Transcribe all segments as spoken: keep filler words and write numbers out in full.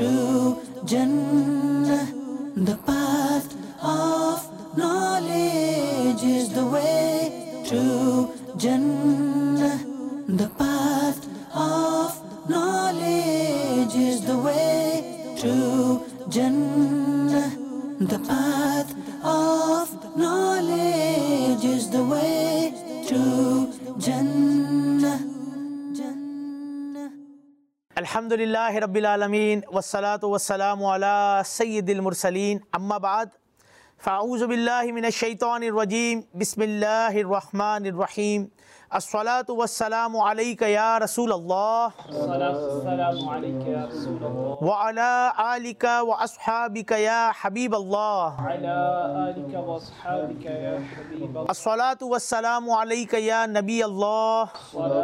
to Jannah. The path of knowledge is the way to Jannah. The path of knowledge is the way to Jannah. The path of knowledge is the way to Jannah. الحمدللہ رب العالمین والصلاة والسلام علی سید المرسلین اما بعد فاعوذ باللہ من الشیطان الرجیم بسم اللہ الرحمن الرحیم الصلاة والسلام علیک یا رسول اللہ وعلی آلک واصحابک یا حبیب اللہ الصلاة والسلام علیک یا نبی اللہ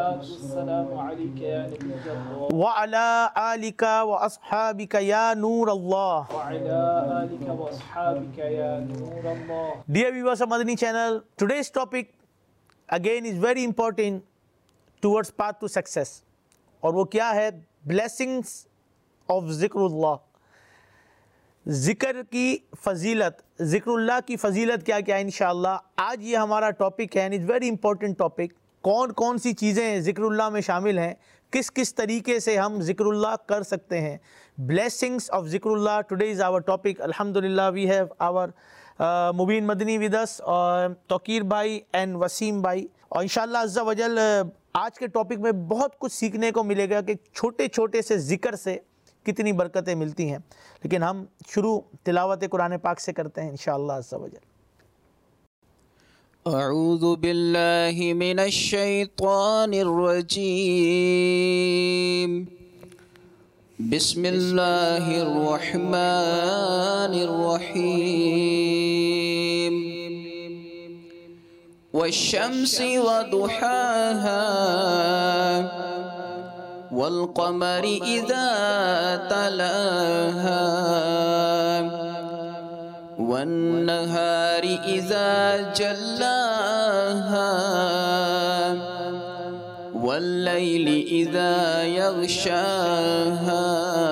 وعلی آلک واصحابک یا نور اللہ. Dear viewers of Madani channel, today's topic again is very important towards path to success. اور وہ کیا ہے؟ blessings of ذکر اللہ. ذکر کی فضیلت، ذکر اللہ کی فضیلت کیا کیا ہے انشاءاللہ آج یہ ہمارا ٹاپک ہے. And it's very important topic. کون کون سی چیزیں ذکر اللہ میں شامل ہیں، کس کس طریقے سے ہم ذکر اللہ کر سکتے ہیں. blessings of ذکر اللہ today is our topic. الحمدللہ we have our uh, Mubeen Madani with us اور توقیر بھائی and وسیم بھائی. اور انشاءاللہ عز و جل آج کے ٹاپک میں بہت کچھ سیکھنے کو ملے گا کہ چھوٹے چھوٹے سے ذکر سے کتنی برکتیں ملتی ہیں. لیکن ہم شروع تلاوت قرآن پاک سے کرتے ہیں انشاءاللہ عز و جل. اعوذ باللہ من الشیطان الرجیم بسم اللہ الرحمن الرحیم والشمس وضحاها والقمر اذا تلاها والنهار اذا جلاها والليل اذا يغشاها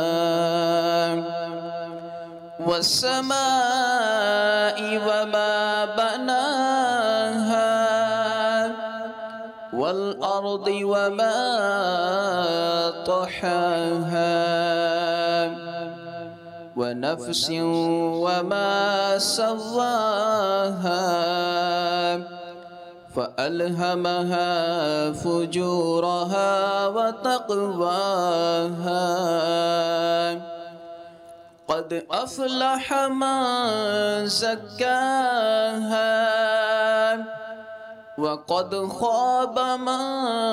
والسماء وما بناها والأرض وما طحاها ونفس وما سواها فألهمها فجورها وتقواها قد أفلح من زكاها وقد خاب من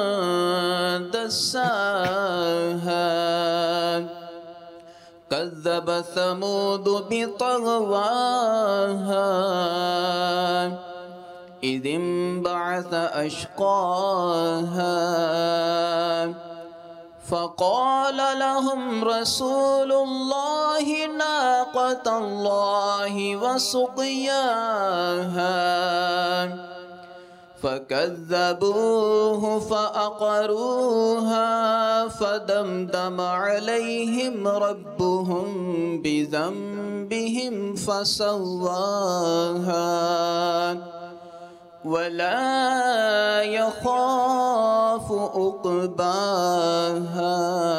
دساها كذب ثمود بطغواها إذ انبعث أشقاها فقال لهم رسول الله ناقة الله وسقياها فكذبوه فأقروها فدمدم عليهم ربهم بذنبهم فسواها ولا يخاف عقباها.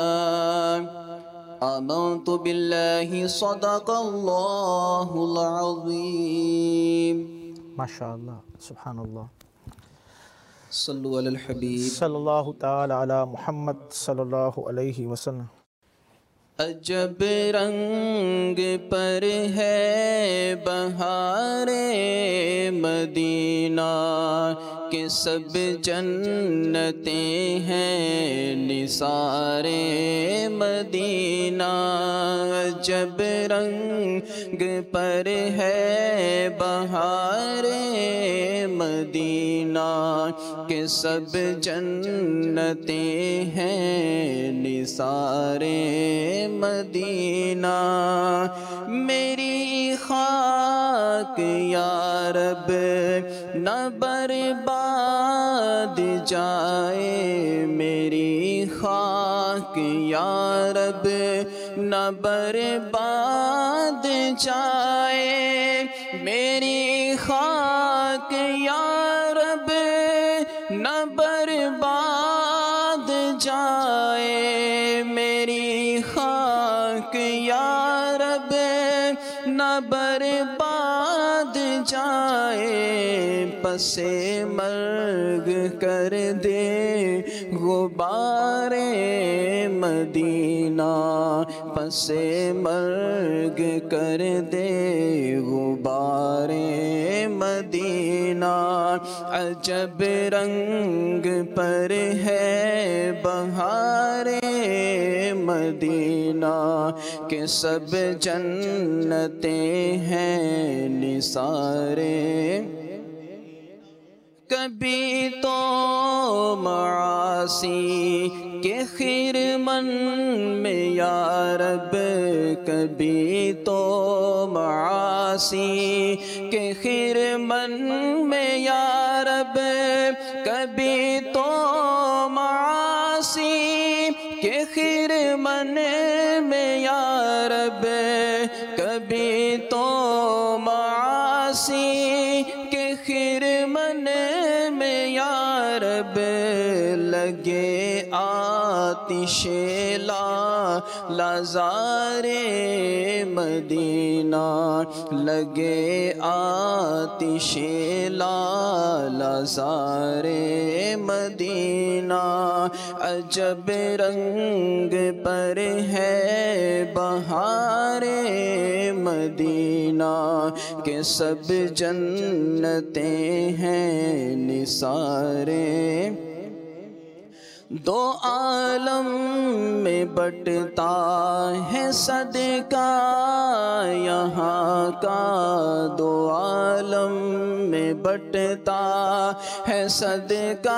آمنت بالله صدق الله العظيم. ماشاءاللہ سبحان اللہ. صلو علی الحبیب صلی اللہ تعالی علی محمد صلی اللہ علیہ وسلم. عجب رنگ پر ہے بہار مدینہ کہ سب جنتیں ہیں نثار مدینہ. عجب رنگ پر ہے بہار مدینہ کہ سب جنتیں ہیں نثار مدینہ. میری خاک یا رب نہ برباد جائے، میری خاک یا رب نہ برباد جائے میری خاک یا رب نہ برباد جائے میری خاک یا رب نہ برباد جائے پس مرگ کر دے غبار مدینہ پس مرگ کر دے غبار مدینہ عجب رنگ پر ہے بہار مدینہ کہ سب جنتیں ہیں نثارے کبھی تو معاصی کے خرمن میں یا رب کبھی تو معاصی کے خرمن میں یا رب کبھی تو معاصی کے خرمن میں یا رب کبھی تو معاصی کے خرمن میں یا رب لگے آتش لا لازار مدینہ لگے آتش لا لازار مدینہ عجب رنگ پر ہے بہار مدینہ کہ سب جنتیں ہیں نثارے دو عالم میں بٹتا ہے صدقہ یہاں کا دو عالم میں بٹتا ہے صدقہ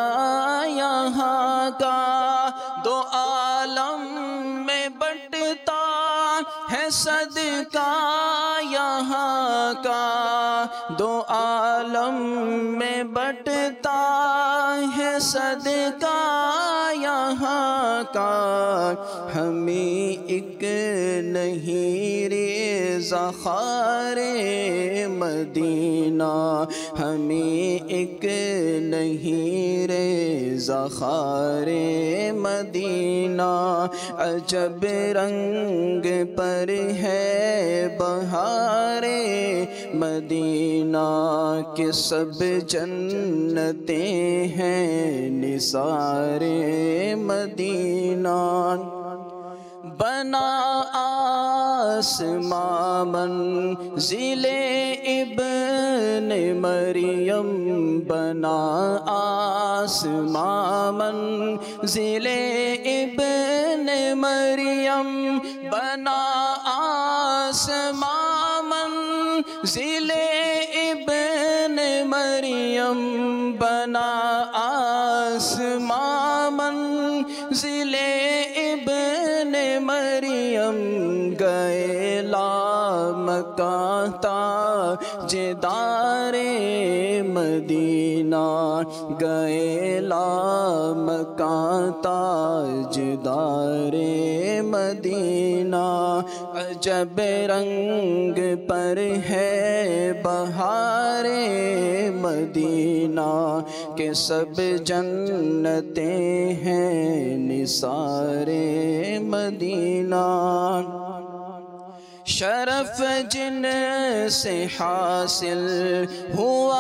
یہاں کا دو عالم میں بٹتا ہے صدقہ یہاں کا دو عالم میں بٹتا ہے صدقہ یہاں کا ہمیں ایک نہیں ریزہ خار مدینہ ہمیں ایک نہیں ریزہ خار مدینہ عجب رنگ پر ہے بہار مدینہ کہ سب جنتیں ہیں نثار مدینہ بنا آسمان منزل ابن مریم بنا آسمان منزل ابن مریم بنا آسمان منزل ابن مریم بنا آسمان منزل ابن مریم گئے لامکاں تاجدار مدینہ گئے لامکاں تاجدار مدینہ عجب رنگ پر ہے بہار مدینہ کہ سب جنتیں ہیں نثار مدینہ شرف جن سے حاصل ہوا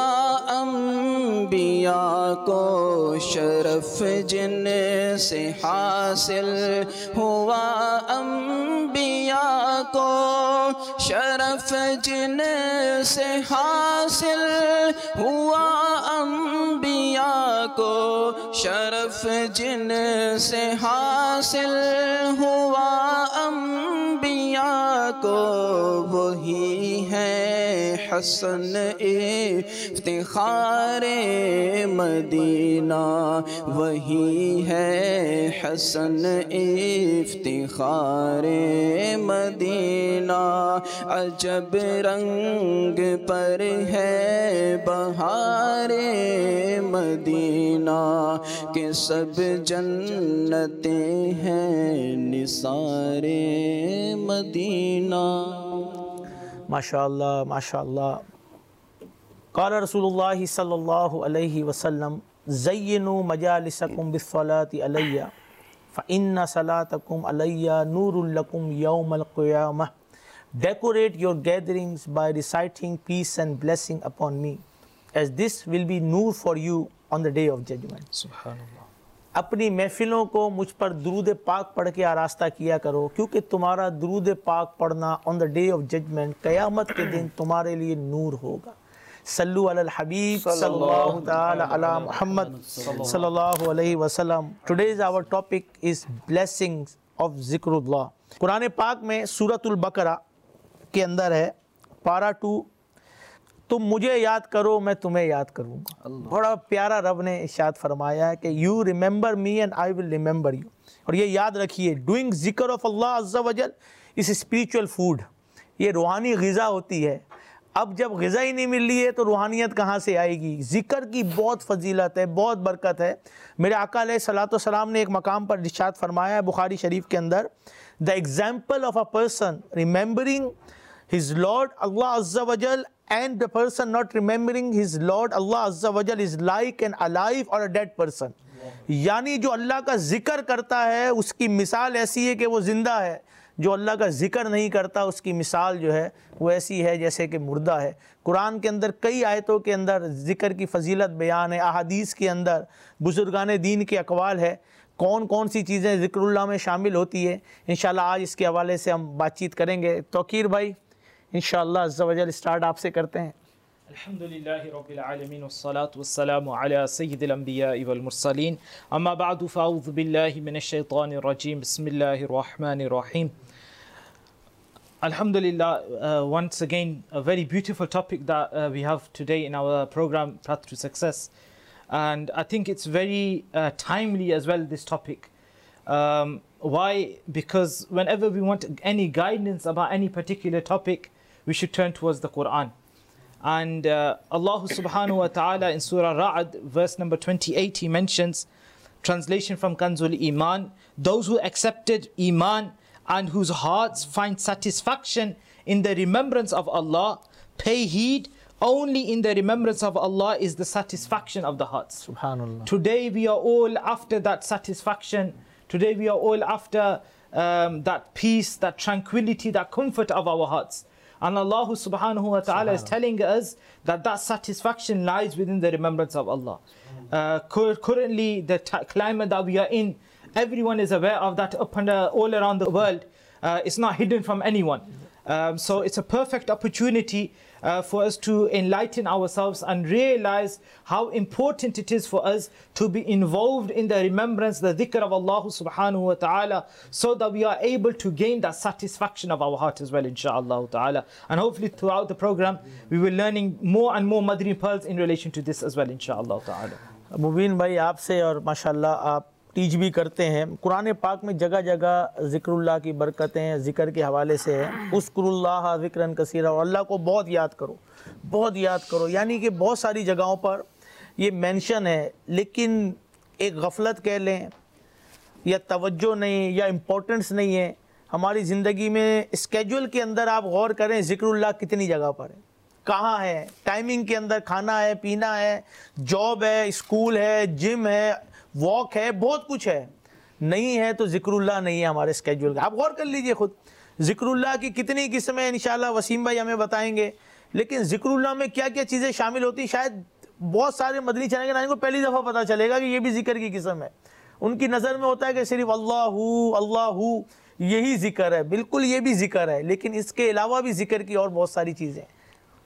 انبیاء کو شرف جن سے حاصل ہوا انبیاء کو شرف جن سے حاصل ہوا انبیاء کو شرف جن سے حاصل ہوا انبیاء کو وہی ہے حسن افتخار مدینہ وہی ہے حسن افتخار مدینہ عجب رنگ پر ہے بہار مدینہ کہ سب جنتیں ہیں نثار مدینہ. ماشاءاللہ ماشاءاللہ. قال رسول اللہ صلی اللہ علیہ وسلم زینوا مجالسکم بالصلاة علیہ فإن صلاتکم علیہ نور لکم یوم القیامہ. Decorate your gatherings by reciting peace and blessing upon me, as this will be nur for you on the day of judgment. سبحان اللہ. اپنی محفلوں کو مجھ پر درود پاک پڑھ کے آراستہ کیا کرو، کیونکہ تمہارا درود پاک پڑھنا on the day of judgment قیامت کے دن تمہارے لیے نور ہوگا. صلو علی الحبیب صلی اللہ تعالی علی محمد صلی اللہ علیہ وسلم. Today's our topic is blessings of ذکر اللہ. قرآن پاک میں سورۃ البقرہ کے اندر ہے پارہ ٹو، تم مجھے یاد کرو میں تمہیں یاد کروں گا. بڑا پیارا رب نے ارشاد فرمایا ہے کہ you remember me and I will remember you. اور یہ یاد رکھیے ڈوئنگ ذکر آف اللہ عز و جل اس اسپریچول فوڈ، یہ روحانی غذا ہوتی ہے. اب جب غذا ہی نہیں مل رہی ہے تو روحانیت کہاں سے آئے گی؟ ذکر کی بہت فضیلت ہے، بہت برکت ہے. میرے آقا علیہ الصلوۃ والسلام نے ایک مقام پر ارشاد فرمایا ہے بخاری شریف کے اندر، the example of a person remembering his Lord Allah Azza wa Jal and the person not remembering his Lord Allah Azza wa Jal is like an alive or a dead person. یعنی جو اللہ کا ذکر کرتا ہے اس کی مثال ایسی ہے کہ وہ زندہ ہے، جو اللہ کا ذکر نہیں کرتا اس کی مثال جو ہے وہ ایسی ہے جیسے کہ مردہ ہے. قرآن کے اندر کئی آیتوں کے اندر ذکر کی فضیلت بیان ہے، احادیث کے اندر بزرگان دین کے اقوال ہے کون کون سی چیزیں ذکر اللہ میں شامل ہوتی ہے. انشاءاللہ آج اس کے حوالے سے ہم بات چیت کریں گے. توقیر بھائی انشاءاللہ عز و جل اسٹارٹ آپ سے کرتے ہیں. الحمدللہ رب العالمین والصلاة والسلام علی سید الانبیاء والمرسلین، اما بعد فاعوذ باللہ من الشیطان الرجیم، بسم اللہ الرحمن الرحیم. Alhamdulillah, uh, once again a very beautiful topic that uh, we have today in our program Path to Success, and I think it's very uh, timely as well, this topic. Um, why? Because whenever we want any guidance about any particular topic, we should turn towards the Quran. And uh, Allah subhanahu wa ta'ala in Surah Ra'd verse number twenty-eight, he mentions, translation from Kanzul Iman, those who accepted Iman and whose hearts find satisfaction in the remembrance of Allah, pay heed, only in the remembrance of Allah is the satisfaction of the hearts. Subhanallah. Today we are all after that satisfaction. Today we are all after um, that peace, that tranquility, that comfort of our hearts. And Allah subhanahu wa ta'ala is telling us that that satisfaction lies within the remembrance of Allah. Uh, currently the climate that we are in, everyone is aware of that up and uh, all around the world. Uh, it's not hidden from anyone. Um, so it's a perfect opportunity uh, for us to enlighten ourselves and realize how important it is for us to be involved in the remembrance, the dhikr of Allah subhanahu wa ta'ala, so that we are able to gain that satisfaction of our heart as well, inshaAllah ta'ala. And hopefully throughout the program, we will learning more and more Madri pearls in relation to this as well, inshaAllah ta'ala. مبین بھائی آپ سے اور ماشاءاللہ آپ teach بھی کرتے ہیں. قرآن پاک میں جگہ جگہ ذکر اللہ کی برکتیں ذکر کے حوالے سے ہے. اذکر اللہ ذکرا کثیرا، اور اللہ کو بہت یاد کرو، بہت یاد کرو. یعنی کہ بہت ساری جگہوں پر یہ مینشن ہے، لیکن ایک غفلت کہہ لیں یا توجہ نہیں یا امپورٹنس نہیں ہے ہماری زندگی میں. اسکیجول کے اندر آپ غور کریں ذکر اللہ کتنی جگہ پر ہے، کہاں ہے. ٹائمنگ کے اندر کھانا ہے، پینا ہے، جاب ہے، اسکول ہے، جم ہے، واک ہے، بہت کچھ ہے. نہیں ہے تو ذکر اللہ نہیں ہے ہمارے اسکیجول کا. آپ غور کر لیجئے خود، ذکر اللہ کی کتنی قسمیں انشاءاللہ وسیم بھائی ہمیں بتائیں گے، لیکن ذکر اللہ میں کیا کیا چیزیں شامل ہوتی ہیں شاید بہت سارے مدنی چینل کے ناظرین کو پہلی دفعہ پتہ چلے گا کہ یہ بھی ذکر کی قسم ہے. ان کی نظر میں ہوتا ہے کہ صرف اللہ اللہ یہی ذکر ہے. بالکل یہ بھی ذکر ہے، لیکن اس کے علاوہ بھی ذکر کی اور بہت ساری چیزیں ہیں.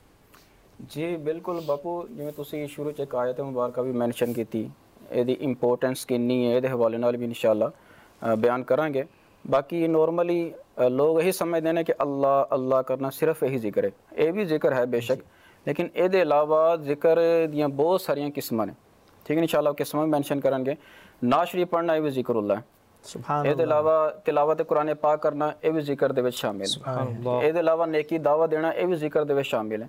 جی بالکل باپو، جویں تسی شروع چ آیت مبارکہ بھی مینشن کیتی، ਇਹਦੀ ਇੰਪੋਰਟੈਂਸ ਕਿੰਨੀ ਹੈ ਇਹਦੇ ਹਵਾਲੇ ਨਾਲ ਵੀ ਇਨਸ਼ਾਅੱਲਾ ਬਿਆਨ ਕਰਾਂਗੇ. ਬਾਕੀ ਨੋਰਮਲੀ ਲੋਕ ਇਹੀ ਸਮਝਦੇ ਨੇ ਕਿ ਅੱਲਾ ਅੱਲਾ ਕਰਨਾ ਸਿਰਫ ਇਹੀ ਜ਼ਿਕਰ ਹੈ. ਇਹ ਵੀ ਜ਼ਿਕਰ ਹੈ ਬੇਸ਼ੱਕ, ਲੇਕਿਨ ਇਹਦੇ ਇਲਾਵਾ ਜ਼ਿਕਰ ਦੀਆਂ ਬਹੁਤ ਸਾਰੀਆਂ ਕਿਸਮਾਂ ਨੇ. ਠੀਕ ਹੈ, ਇਨਸ਼ਾਅੱਲਾ ਕਿਸਮਾਂ ਵੀ ਮੈਂਸ਼ਨ ਕਰਾਂਗੇ. ਨਾਜ਼ ਸ਼ਰੀਫ ਪੜ੍ਹਨਾ ਇਹ ਵੀ ਜ਼ਿਕਰullah ਹੈ. ਸੁਭਾਨ ਅੱਲਾਹ. ਇਹਦੇ ਇਲਾਵਾ ਤਿਲਾਵਤ ਕੁਰਾਨ ਪਾਕ ਕਰਨਾ ਇਹ ਵੀ ਜ਼ਿਕਰ ਦੇ ਵਿੱਚ ਸ਼ਾਮਿਲ ਹੈ. ਸੁਭਾਨ ਅੱਲਾਹ. ਇਹਦੇ ਇਲਾਵਾ ਨੇਕੀ ਦਾਵਾ ਦੇਣਾ ਇਹ ਵੀ ਜ਼ਿਕਰ ਦੇ ਵਿੱਚ ਸ਼ਾਮਿਲ ਹੈ.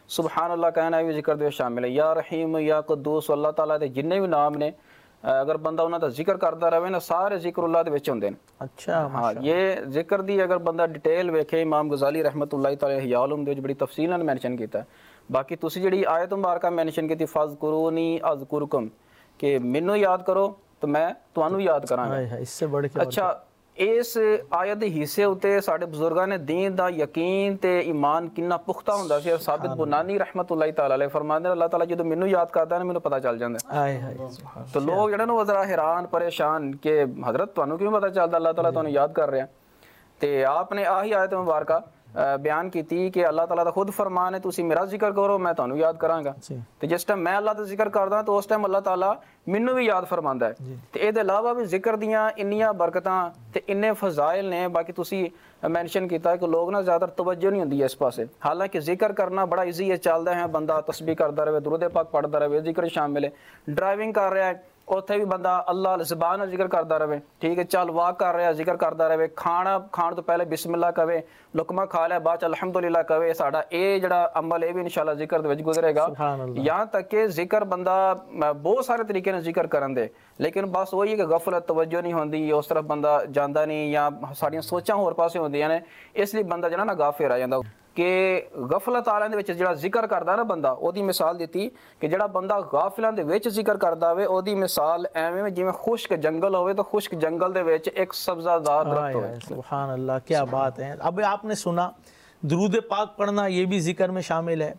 سبحان اللہ کہنا بھی ذکر دے شامل ہے. یا رحیم یا قدوس اللہ تعالیٰ دے جننے بھی نام نے اگر بندہ انہاں دا ذکر کرتا رہے نا سارے ذکر اللہ دے وچ ہوندے نے. اچھا ہاں یہ ذکر دی اگر بندہ ڈیٹیل ویکھے امام غزالی رحمۃ اللہ تعالی احیاء العلوم دے وچ بڑی تفصیل نال مینشن کیتا ہے. باقی تسی جڑی آیت مبارکہ مینشن کیتی فاذکرونی اذکرکم کہ مینوں یاد کرو تو میں تانوں یاد کراں گا. اس سے بڑھ کے اچھا اس آیت دے حصے اتے ساڈے بزرگاں نے دین دا یقین تے ایمان کنا پختہ ہوندا سی. ثابت بنانی رحمۃ اللہ تعالی علیہ فرماندے اللہ تعالیٰ جدوں مینوں یاد کردا ہے نا مینوں پتہ چل جاندا ہے. تو لوگ جڑے نا ذرا حیران پریشان کہ حضرت تانوں کیوں پتہ چلدا اللہ تعالیٰ تانوں یاد کر رہا ہے. تے آپ نے آہی آیت مبارکہ بیان کیتی کہ اللہ تعالیٰ دا خود فرمان ہے تسی میرا ذکر کرو میں تانوں یاد کراں گا. تے جس ٹائم میں اللہ دا ذکر کردا تو اس ٹائم اللہ تعالیٰ مینوں بھی یاد فرماندا ہے. تے اے دے علاوہ بھی ذکر دیاں انیاں برکتاں تے انے فضائل نے. باقی تسی مینشن کیتا ہے کہ لوگ نا زیادہ توجہ نہیں ہوندی اس پاسے. حالانکہ ذکر کرنا بڑا ایزی ہے, چلدا ہے بندہ تسبیح کردا رہے درود پاک پڑھدا رہے ذکر شامل ہے. ڈرائیونگ کر رہا ہے اوتھے بھی بندہ اللہ زبان نال ذکر کردا رہے ٹھیک ہے. چل واک کر رہا ذکر کردا رہے, کھانا کھان تو پہلے بسم اللہ کہے, لقمہ کھا لیا بعد الحمدللہ کہے. ساڈا اے جڑا عمل اے بھی انشاءاللہ ذکر دے وچ گزرے گا. یہاں تک کہ ذکر بندہ بہت سارے طریقے نے ذکر کرن دے لیکن بس وہی ہے کہ غفلت توجہ نہیں ہوندی اس طرف بندہ جاندا نہیں یا ساڈیاں سوچاں ہور پاسے ہوندیاں نے اس لیے بندہ جڑا نا غافل رہ جاندا. کہ غفلت والے دے وچ جڑا ذکر کردا نا بندہ او دی مثال دیتی کہ جڑا بندہ غافلاں دے وچ ذکر کردا ہوے او دی مثال ایویں جویں خشک جنگل ہوے تو خشک جنگل دے وچ ایک سبزہ دار درخت ہوے. سبحان اللہ کیا بات ہے. اب آپ نے سنا درود پاک پڑھنا یہ بھی ذکر میں شامل ہے,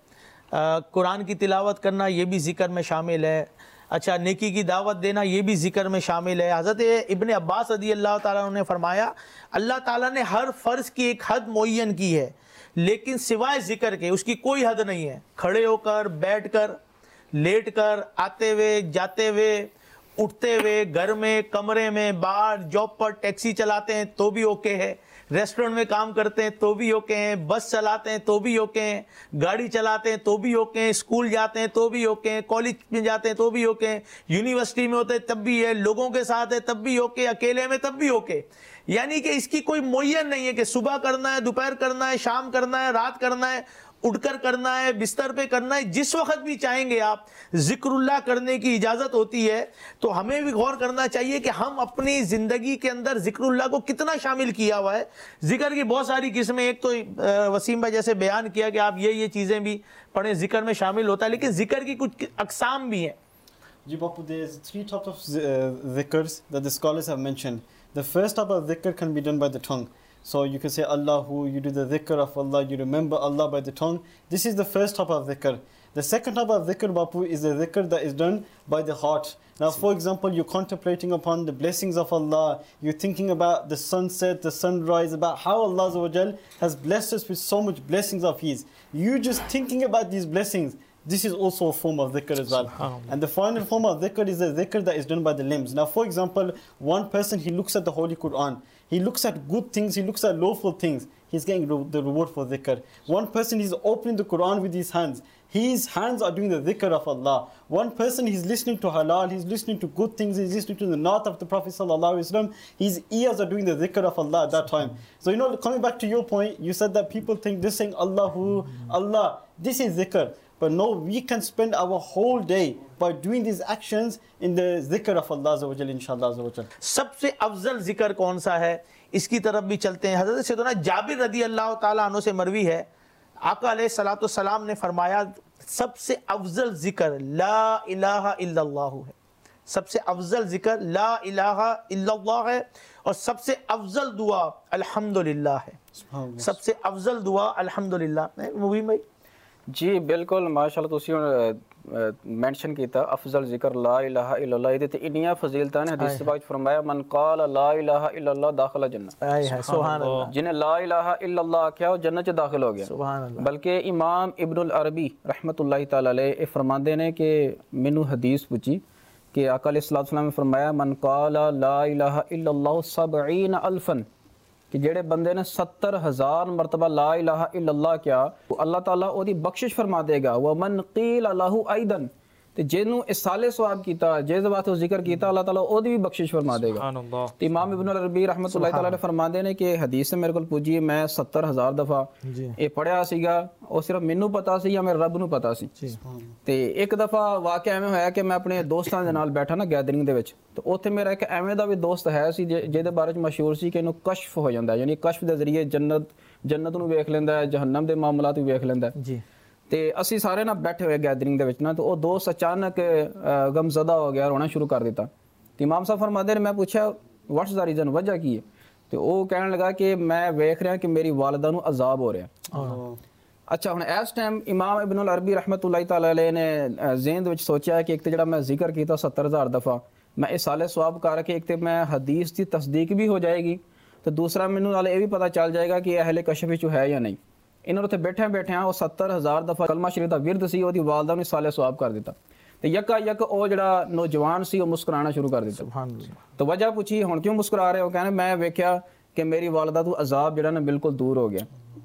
قرآن کی تلاوت کرنا یہ بھی ذکر میں شامل ہے. اچھا نیکی کی دعوت دینا یہ بھی ذکر میں شامل ہے. حضرت ابن عباس رضی اللہ تعالیٰ عنہ نے فرمایا اللہ تعالیٰ نے ہر فرض کی ایک حد معین کی ہے لیکن سوائے ذکر کے اس کی کوئی حد نہیں ہے. کھڑے ہو کر, بیٹھ کر, لیٹ کر, آتے ہوئے, جاتے ہوئے, اٹھتے ہوئے, گھر میں, کمرے میں, باہر, جاب پر ٹیکسی چلاتے ہیں تو بھی اوکے ہے, ریسٹورنٹ میں کام کرتے ہیں تو بھی اوکے ہیں, بس چلاتے ہیں تو بھی اوکے ہیں, گاڑی چلاتے ہیں تو بھی اوکے ہیں, اسکول جاتے ہیں تو بھی اوکے ہیں, کالج میں جاتے ہیں تو بھی اوکے ہیں, یونیورسٹی میں ہوتے ہیں تب بھی ہے, لوگوں کے ساتھ ہے تب بھی اوکے, اکیلے میں تب بھی اوکے. یعنی کہ اس کی کوئی معین نہیں ہے کہ صبح کرنا ہے, دوپہر کرنا ہے, شام کرنا ہے, رات کرنا ہے, اٹھ کر کرنا ہے, بستر پہ کرنا ہے, جس وقت بھی چاہیں گے آپ ذکر اللہ کرنے کی اجازت ہوتی ہے. تو ہمیں بھی غور کرنا چاہیے کہ ہم اپنی زندگی کے اندر ذکر اللہ کو کتنا شامل کیا ہوا ہے. ذکر کی بہت ساری قسمیں, ایک تو وسیم بھائی جیسے بیان کیا کہ آپ یہ یہ چیزیں بھی پڑھیں ذکر میں شامل ہوتا ہے, لیکن ذکر کی کچھ اقسام بھی ہیں. جی Bapu, there is three types of dhikrs that the scholars have mentioned. The first type of dhikr can be done by the tongue. So you can say Allahu, you do the dhikr of Allah, you remember Allah by the tongue. This is the first type of dhikr. The second type of dhikr, Bapu, is the dhikr that is done by the heart. Now, for example, you're contemplating upon the blessings of Allah, you're thinking about the sunset, the sunrise, about how Allah Azza wa Jal has blessed us with so much blessings of His. You're just thinking about these blessings. This is also a form of dhikr as well. And the final form of dhikr is the dhikr that is done by the limbs. Now, for example, one person, he looks at the Holy Quran. He looks at good things, he looks at lawful things. He's getting the reward for dhikr. One person is opening the Quran with his hands. His hands are doing the dhikr of Allah. One person, he's listening to halal, he's listening to good things, he's listening to the naat of the Prophet sallallahu alaihi wasallam. His ears are doing the dhikr of Allah at that time. So, you know, coming back to your point, you said that people think this saying Allahu, Allah, this is dhikr. But no, we can spend our whole day by doing these actions in the zikr of Allah Azza wa Jal, inshallah Azza wa Jal. سب سے افضل ذکر کون سا ہے اس کی طرف بھی چلتے ہیں. حضرت سیدنا جابر رضی اللہ تعالیٰ عنہ سے مروی ہے, آقا علیہ الصلوۃ والسلام نے فرمایا سب سے افضل ذکر لا الہ الا اللہ ہے. سب سے افضل ذکر لا الہ الا اللہ ہے اور سب سے افضل دعا الحمدللہ ہے. سب سے افضل دعا الحمدللہ. مبین بھائی جی بالکل ماشاءاللہ تسی مینشن کیتا افضل ذکر لا الہ الا اللہ. یہ تے انیاں فضیلتاں نے حدیث پاک فرمایا من قال لا الہ الا اللہ داخل جنہ. سبحان اللہ. جنہیں لا الہ الا اللہ کیا وہ جنت چ داخل ہو گیا. سبحان اللہ. بلکہ امام ابن العربی رحمۃ اللہ تعالی علیہ فرماندے نے کہ مینوں حدیث پوچھی کہ آقا علیہ الصلوۃ والسلام نے فرمایا من قال لا الہ الا اللہ سبعین الفا, کہ جڑے بندے نے ستر ہزار مرتبہ لا الہ الا اللہ کیا اللہ تعالیٰ او دی بخشش فرما دے گا. ومن قیل لہ ایضا, تے جنوں اصالے ثواب کیتا جس بات ذکر کیتا اللہ تعالیٰ او دی بھی بخشش فرما دے گا. سبحان اللہ. تے امام ابن العربی رحمۃ اللہ تعالیٰ نے فرماندے نے کہ حدیث میرے کول پوجی میں ستر ہزار دفعہ یہ پڑھیا سیگا او صرف مینوں پتا سی یا میرے رب نوں پتا سی. تے ایک دفعہ واقعہ ایویں ہویا کہ میں اپنے دوستاں دے نال بیٹھا نا گیدرنگ دے وچ تے اوتھے میرا ایک ایویں دا بھی دوست ہے سی جے دے بارے وچ مشہور سی کہ اینوں کشف ہو جاندا ہے یعنی کشف دے ذریعے جنت جنت نوں ویکھ لیندا ہے جہنم دے معاملات بھی ویکھ لیندا ہے. جی تے اسی سارے نا بیٹھے ہوئے گیدرنگ دے وچ نا تو او دوست اچانک غم زدہ ہو گیا رونا شروع کر دیتا. تے امام صاحب فرماتے نے میں پوچھا واٹس دا ریزن وجہ کی ہے تے او کہنے لگا کہ میں ویکھ رہا کہ میری والدہ نوں عذاب ہو رہا. اچھا ہن اس ٹائم امام ابن العربی رحمۃ اللہ تعالی علیہ نے ذہن دے وچ سوچیا کہ ایک تے جڑا میں ذکر کیتا ستر ہزار دفعہ میں اس سالے ثواب کر کے ایک تے میں حدیث دی تصدیق بھی ہو جائے گی تو دوسرا مینوں نال یہ بھی پتہ چل جائے گا کہ اہل کشف وچ ہے یا نہیں. انہوں نے بیٹھے بیٹھے وہ ستر ہزار دفعہ کلمہ شریف دا ورد سی وہ دی والدہ نے سالے ثواب کر دیتا تے یکا یک او جڑا نوجوان سی وہ مسکرانا شروع کر دیتا. سبحان اللہ. تو وجہ پوچھی ہن کیوں مسکرا رہے ہو کہنے میں ویکھیا کہ میری والدہ تو عذاب جڑا نا بالکل دور ہو گیا.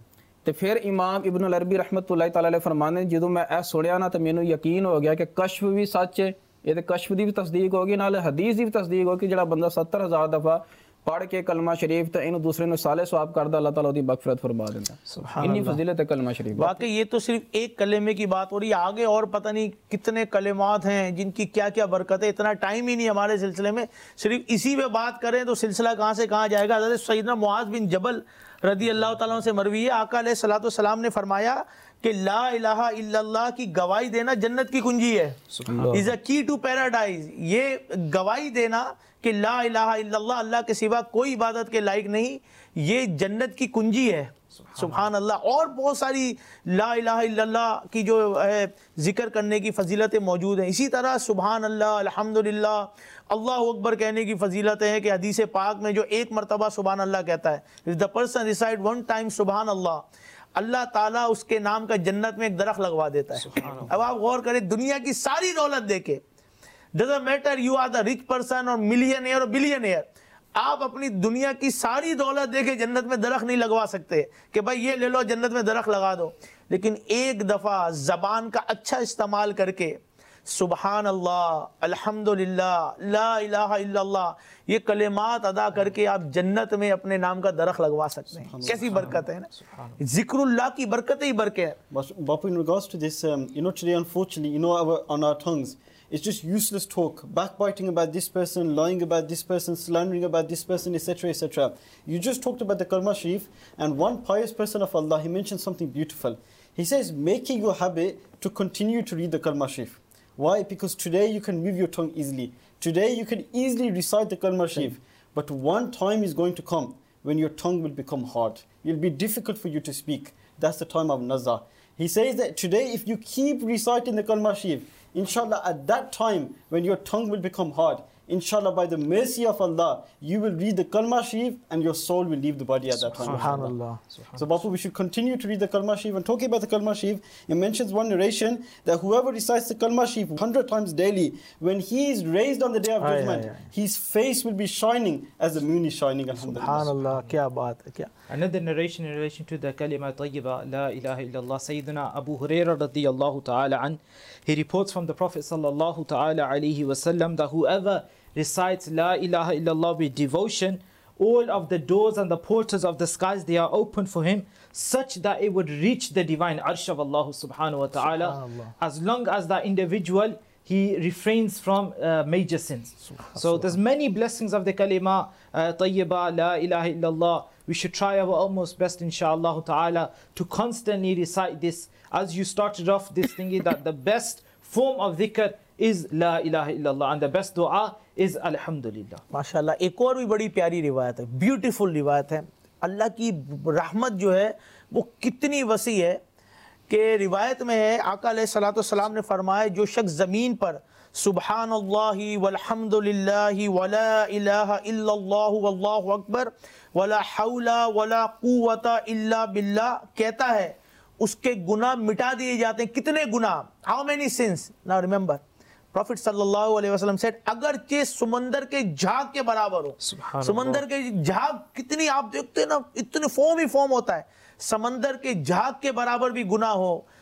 تے پھر امام ابن العربی رحمۃ اللہ تعالی علیہ فرمانے جدوں میں اے سنیا نا تے مینوں یقین ہو گیا کہ کشف بھی سچ ہے یہ تے کشف دی بھی تصدیق ہوگی نال حدیث دی بھی تصدیق ہوگی جڑا بندہ ستر ہزار دفعہ پڑھ کے کلمہ شریف تے اینو دوسرے نوں سالے ثواب کردا اللہ تعالیٰ دی مغفرت فرما دیندا. اتنی فضیلت ہے کلمہ شریف. واقعی یہ تو صرف ایک کلمے کی بات ہو رہی ہے آگے اور پتہ نہیں کتنے کلمات ہیں جن کی کیا کیا برکت ہے. اتنا ٹائم ہی نہیں ہمارے سلسلے میں صرف اسی پہ بات کریں تو سلسلہ کہاں سے کہاں جائے گا. حضرت سیدنا معاذ بن جبل رضی اللہ تعالیٰ عنہ سے مروی ہے آقا علیہ الصلوۃ والسلام نے فرمایا کہ لا الہ الا اللہ کی گواہی دینا جنت کی کنجی ہے. از اے کی ٹو پیراڈائز. یہ گواہی دینا کہ لا الہ الا اللہ اللہ کے سوا کوئی عبادت کے لائق نہیں یہ جنت کی کنجی ہے. سبحان اللہ. اور بہت ساری لا الہ الا اللہ کی جو ہے ذکر کرنے کی فضیلتیں موجود ہیں. اسی طرح سبحان اللہ الحمدللہ اللہ اکبر کہنے کی فضیلت ہے کہ حدیث پاک میں جو ایک مرتبہ سبحان اللہ کہتا ہے if the person recite one time سبحان اللہ اللہ تعالیٰ اس کے نام کا جنت میں ایک درخت لگوا دیتا ہے. اب آپ غور کریں دنیا کی ساری دولت دے کے doesn't matter you are the rich person or millionaire or billionaire آپ اپنی دنیا کی ساری دولت دے کے جنت میں درخت نہیں لگوا سکتے کہ بھائی یہ لے لو جنت میں درخت لگا دو. لیکن ایک دفعہ زبان کا اچھا استعمال کر کے سبحان اللہ الحمدللہ لا الہ الا اللہ یہ کلمات ادا کر کے آپ جنت میں اپنے نام کا درخت لگوا سکتے ہیں. کیسی برکت ہے نا ذکر اللہ کی برکت ہی برکت ہے. Bapu, in regards to this, um, you know, today unfortunately, you know, our, on our tongues, it's just useless talk, backbiting about this person, lying about this person, slandering about this person, et cetera, et cetera. You just talked about the Kalma Sharif, and one pious person of Allah, he mentioned something beautiful. He says, make it your habit to continue to read the Kalma Sharif. Why? Because today you can move your tongue easily. Today you can easily recite the Kalma Sharif. But one time is going to come when your tongue will become hard. It will be difficult for you to speak. That's the time of Nazar. He says that today if you keep reciting the Kalma Sharif, inshallah at that time when your tongue will become hard, inshallah by the mercy of Allah, you will read the Kalma Sharif and your soul will leave the body at that time. Subhanallah. So Bapu, we should continue to read the Kalma Sharif. And talking about the Kalma Sharif, it mentions one narration that whoever recites the Kalma Sharif one hundred times daily, when he is raised on the day of Aye, judgment, aye, aye. his face will be shining as the moon is shining. Alhamdulillah. Subhanallah. Kya baat hai, kya. Another narration in relation to the kalima tayyiba, la ilaha illallah, Sayyidina Abu Hurairah radiyallahu ta'ala an, he reports from the Prophet sallallahu ta'ala alayhi wasallam that whoever recites la ilaha illallah with devotion, all of the doors and the portals of the skies, they are open for him, such that it would reach the divine arsh of Allah subhanahu wa ta'ala, as long as that individual he refrains from uh, major sins. So there's many blessings of the kalima uh, tayyiba, la ilaha illallah. We should try our utmost best, inshallah ta'ala, to constantly recite this. As you started off this thingy, that the best form of dhikr is la ilaha illallah, and the best dua is alhamdulillah. ماشاءاللہ. ایک اور بھی بڑی پیاری روایت ہے, beautiful روایت ہے. اللہ کی رحمت جو ہے وہ کتنی وسیع ہے کہ روایت میں ہے آقا علیہ الصلوۃ والسلام نے فرمایا جو شخص زمین پر سبحان اللہ والحمد للہ ولا الہ الا اللہ واللہ اکبر ولا حول ولا قوت الا باللہ کہتا ہے اس کے گناہ مٹا دیے جاتے ہیں. کتنے گناہ؟ How many sins? Now remember, Prophet sallallahu alaihi wasallam said, اگرچہ سمندر کے جھاگ کے برابر ہو. سمندر کے جھاگ کتنی آپ دیکھتے ہیں نا, اتنے فوم ہی فوم ہوتا ہے. سمندر کے جھاگ کے برابر بھی گناہ ہو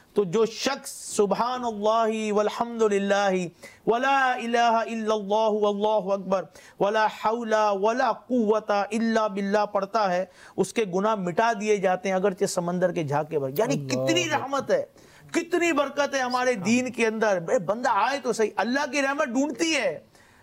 تو جو شخص سبحان اللہ والحمد للہ ولا الہ الا اللہ واللہ اکبر ولا حول ولا قوت الا باللہ پڑھتا ہے اس کے گناہ مٹا دیے جاتے ہیں اگرچہ سمندر کے جھاگ کے بھر. یعنی کتنی رحمت ہے, کتنی برکت ہے ہمارے دین کے اندر. بندہ آئے تو صحیح, اللہ کی رحمت ڈھونڈتی ہے,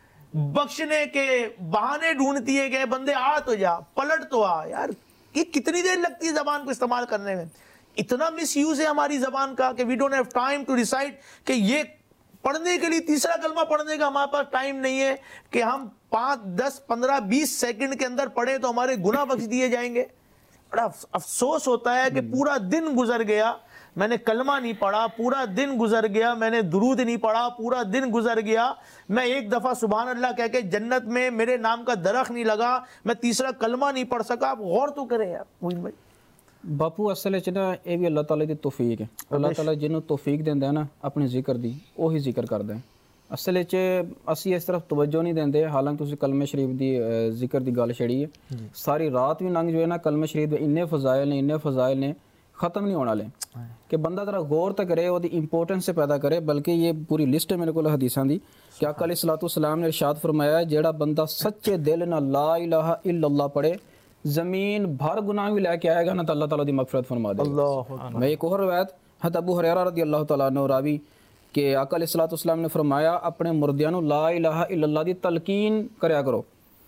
بخشنے کے بہانے ڈھونڈتی ہے کہ بندے آ تو جا, پلٹ تو آ. یار یہ کتنی دیر لگتی ہے زبان کو استعمال کرنے میں. اتنا مس یوز ہے ہماری زبان کا کہ we don't have time to decide کہ یہ پڑھنے کے لیے تیسرا کلمہ پڑھنے کا ہمارے پاس ٹائم نہیں ہے کہ ہم پانچ دس پندرہ بیس سیکنڈ کے اندر پڑھیں تو ہمارے گناہ بخش دیے جائیں گے. بڑا افسوس ہوتا ہے کہ پورا دن گزر گیا, میں نے کلمہ نہیں پڑھا, پورا دن گزر گیا میں نے درود نہیں پڑھا, پورا دن گزر گیا میں ایک دفعہ سبحان اللہ کہہ کے جنت میں میرے نام کا درخت نہیں لگا, میں تیسرا کلمہ نہیں پڑھ سکا. آپ غور تو کریں یار موین بھائی. باپو اصل وچ نا یہ بھی اللہ تعالی دی توفیق ہے. اللہ تعالی جنوں توفیق دیندا ہے نا اپنے ذکر دی وہی ذکر کردا ہے. اصل وچ اسی اس طرف توجہ نہیں دیندے, حالانکہ تسی کلمہ شریف دی ذکر دی گل چھڑی ہے. ساری رات بھی لنگ جو ہے نا کلمہ شریف دے اننے فضائل نے اننے فضائل نے ختم نہیں ہونے والے کہ بندہ ذرا غور تو کرے وہ دی امپورٹنس سے پیدا کرے. بلکہ یہ پوری لسٹ ہے میرے کو حدیثاں دی کہ آقا علیہ الصلوۃ والسلام نے ارشاد فرمایا ہے جیڑا بندہ سچے دل نہ لا الہ الا اللہ پڑھے زمین بھر گناہ بھی لے کے آئے گا نا تو اللہ تعالیٰ دی مغفرت فرما دے گا. میں ایک اور روایت حضرت ابو ہریرہ رضی اللہ تعالیٰ عنہ راوی کہ آقا علیہ الصلوۃ والسلام نے فرمایا اپنے مردیاں نو لا الہ الا اللہ دی تلقین کریا کرو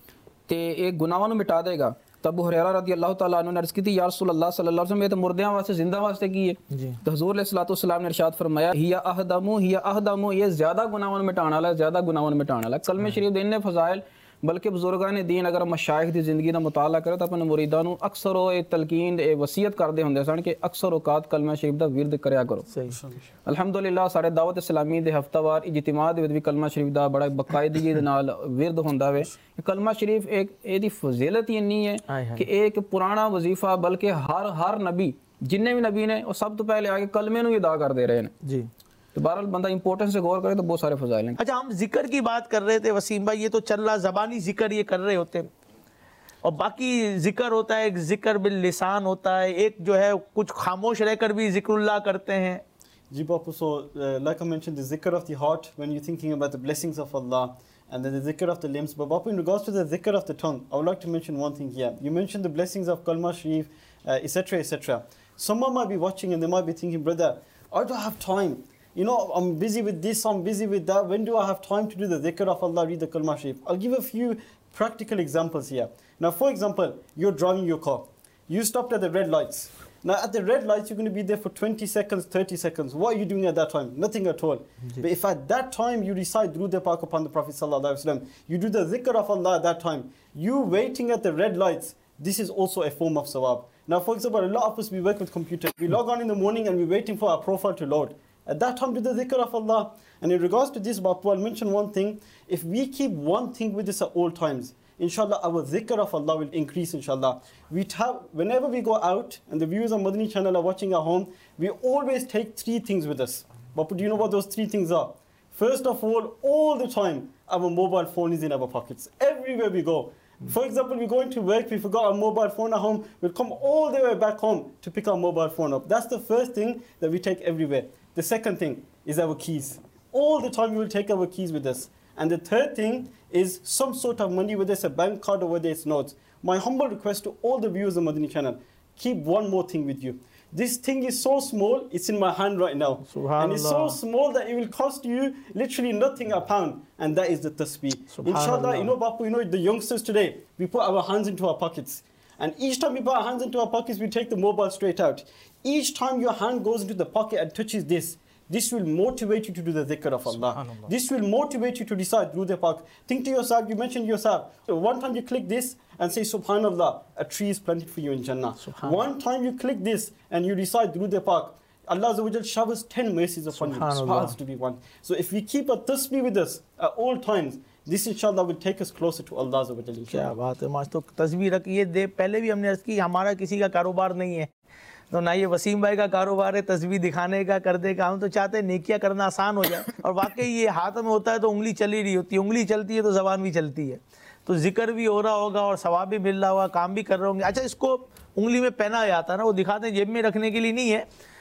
تے ایک گناہاں نو مٹا دے گا. تو ابو ہریرہ رضی اللہ تعالیٰ عنہ نے عرض کی تھی یا رسول اللہ صلی اللہ علیہ وسلم یہ تو مردیاں واسطے زندہ واسطے کی ہے. تو حضور علیہ الصلوۃ والسلام نے ارشاد فرمایا ہی اہدم ہی اہدم, یہ زیادہ گناہاں مٹانے والا ہے, زیادہ گناہاں مٹانے والا ہے. کلمہ شریف دے اننے فضائل, بلکہ بزرگان دین اگر مشائخ دی زندگی دا مطالعہ کرے تو اپنے مریداں نو اکثر او تلقین اے وصیت کردے ہوندے سن کہ اکثر اوقات کلمہ شریف دا ورد کریا کرو. الحمدللہ سارے دعوت اسلامی دے ہفتہ وار اجتماع دے بھی کلمہ شریف دا بڑا باقاعدگی دے نال ورد ہوندا وے. کلمہ شریف ایک اے دی فضیلت ہی نہیں ہے کہ ایک پرانا وظیفہ, بلکہ ہر ہر نبی جننے بھی نبی نے وہ سب تو پہلے آگے کلمے نو ادا کر دے رہے ہیں. جی تو بہرحال بندہ امپورٹنس سے غور کرے تو بہت سارے فضائل ہیں. اچھا ہم ذکر کی بات کر رہے تھے وسیم بھائی, یہ تو چل رہا زبانی ذکر یہ کر رہے ہوتے ہیں, اور باقی ذکر ہوتا ہے, ایک ذکر باللسان ہوتا ہے, ایک جو ہے کچھ خاموش رہ کر بھی ذکر اللہ کرتے ہیں. جی Bapu, so uh, like I mentioned, the zikr of the heart when you're thinking about the blessings of Allah, and then the zikr of the limbs. But Bapu, in regards to the zikr of the tongue, I would like to mention one thing here. You mentioned the blessings of Kalma Sharif, uh, et cetera, et cetera. Someone might be watching and they might be thinking, brother, I don't have time. You know, I'm busy with this, I'm busy with that. When do I have time to do the dhikr of Allah, read the Kalma Sharif? I'll give a few practical examples here. Now, for example, you're driving your car. You stopped at the red lights. Now, at the red lights, you're going to be there for twenty seconds, thirty seconds. What are you doing at that time? Nothing at all. But if at that time you recite Durood Pak upon the Prophet Sallallahu Alaihi Wasallam, you do the dhikr of Allah at that time, you waiting at the red lights, this is also a form of sawab. Now, for example, a lot of us, we work with computers. We log on in the morning and we're waiting for our profile to load. At that time, do the dhikr of Allah. And in regards to this, Bapu, I'll mention one thing. If we keep one thing with us at all times, inshallah, our dhikr of Allah will increase, inshallah. We have, whenever we go out, and the viewers on Madani channel are watching at home, we always take three things with us. Bapu, do you know what those three things are? First of all, all the time, our mobile phone is in our pockets. Everywhere we go. For example, we're going to work, we forgot our mobile phone at home, we'll come all the way back home to pick our mobile phone up. That's the first thing that we take everywhere. The second thing is our keys. All the time we will take our keys with us. And the third thing is some sort of money, whether it's a bank card or whether it's notes. My humble request to all the viewers of Madani channel, keep one more thing with you. This thing is so small, it's in my hand right now. And it's so small that it will cost you literally nothing a pound. And that is the tasbih. Inshallah, you know, Bapu, you know, the youngsters today, we put our hands into our pockets. And each time we put our hands into our pockets, we take the mobile straight out. Each time your hand goes into the pocket and touches this, this will motivate you to do the dhikr of Allah. This will motivate you to recite Durood Pak. Think to yourself, you mentioned yourself, one time you click this and say Subhanallah, a tree is planted for you in Jannah. One time you click this and you recite Durood Pak, Allah Azza wa Jal showers ten mercies upon you. Subhanallah to be one. So if we keep a tasbih with us at all times, this inshallah will take us closer to Allah Azza wa Jal. کیا بات ہے, ماج تو تصویر رکھیے دے. پہلے بھی ہم نے عرض کی ہمارا کسی کا کاروبار نہیں ہے, تو نہ یہ وسیم بھائی کا کاروبار ہے تصویر دکھانے کا, کر دے کا. ہم تو چاہتے ہیں نیکیاں کرنا آسان ہو جائے, اور واقعی یہ ہاتھ میں ہوتا ہے تو انگلی چلی رہی ہوتی ہے, انگلی چلتی ہے تو زبان بھی چلتی ہے, تو ذکر بھی ہو رہا ہوگا اور ثواب بھی مل رہا ہوگا, کام بھی کر رہے ہوں گے. اچھا اس کو انگلی میں پہنا جاتا ہے نا, وہ دکھاتے ہیں جیب میں رکھنے کے لیے نہیں ہے,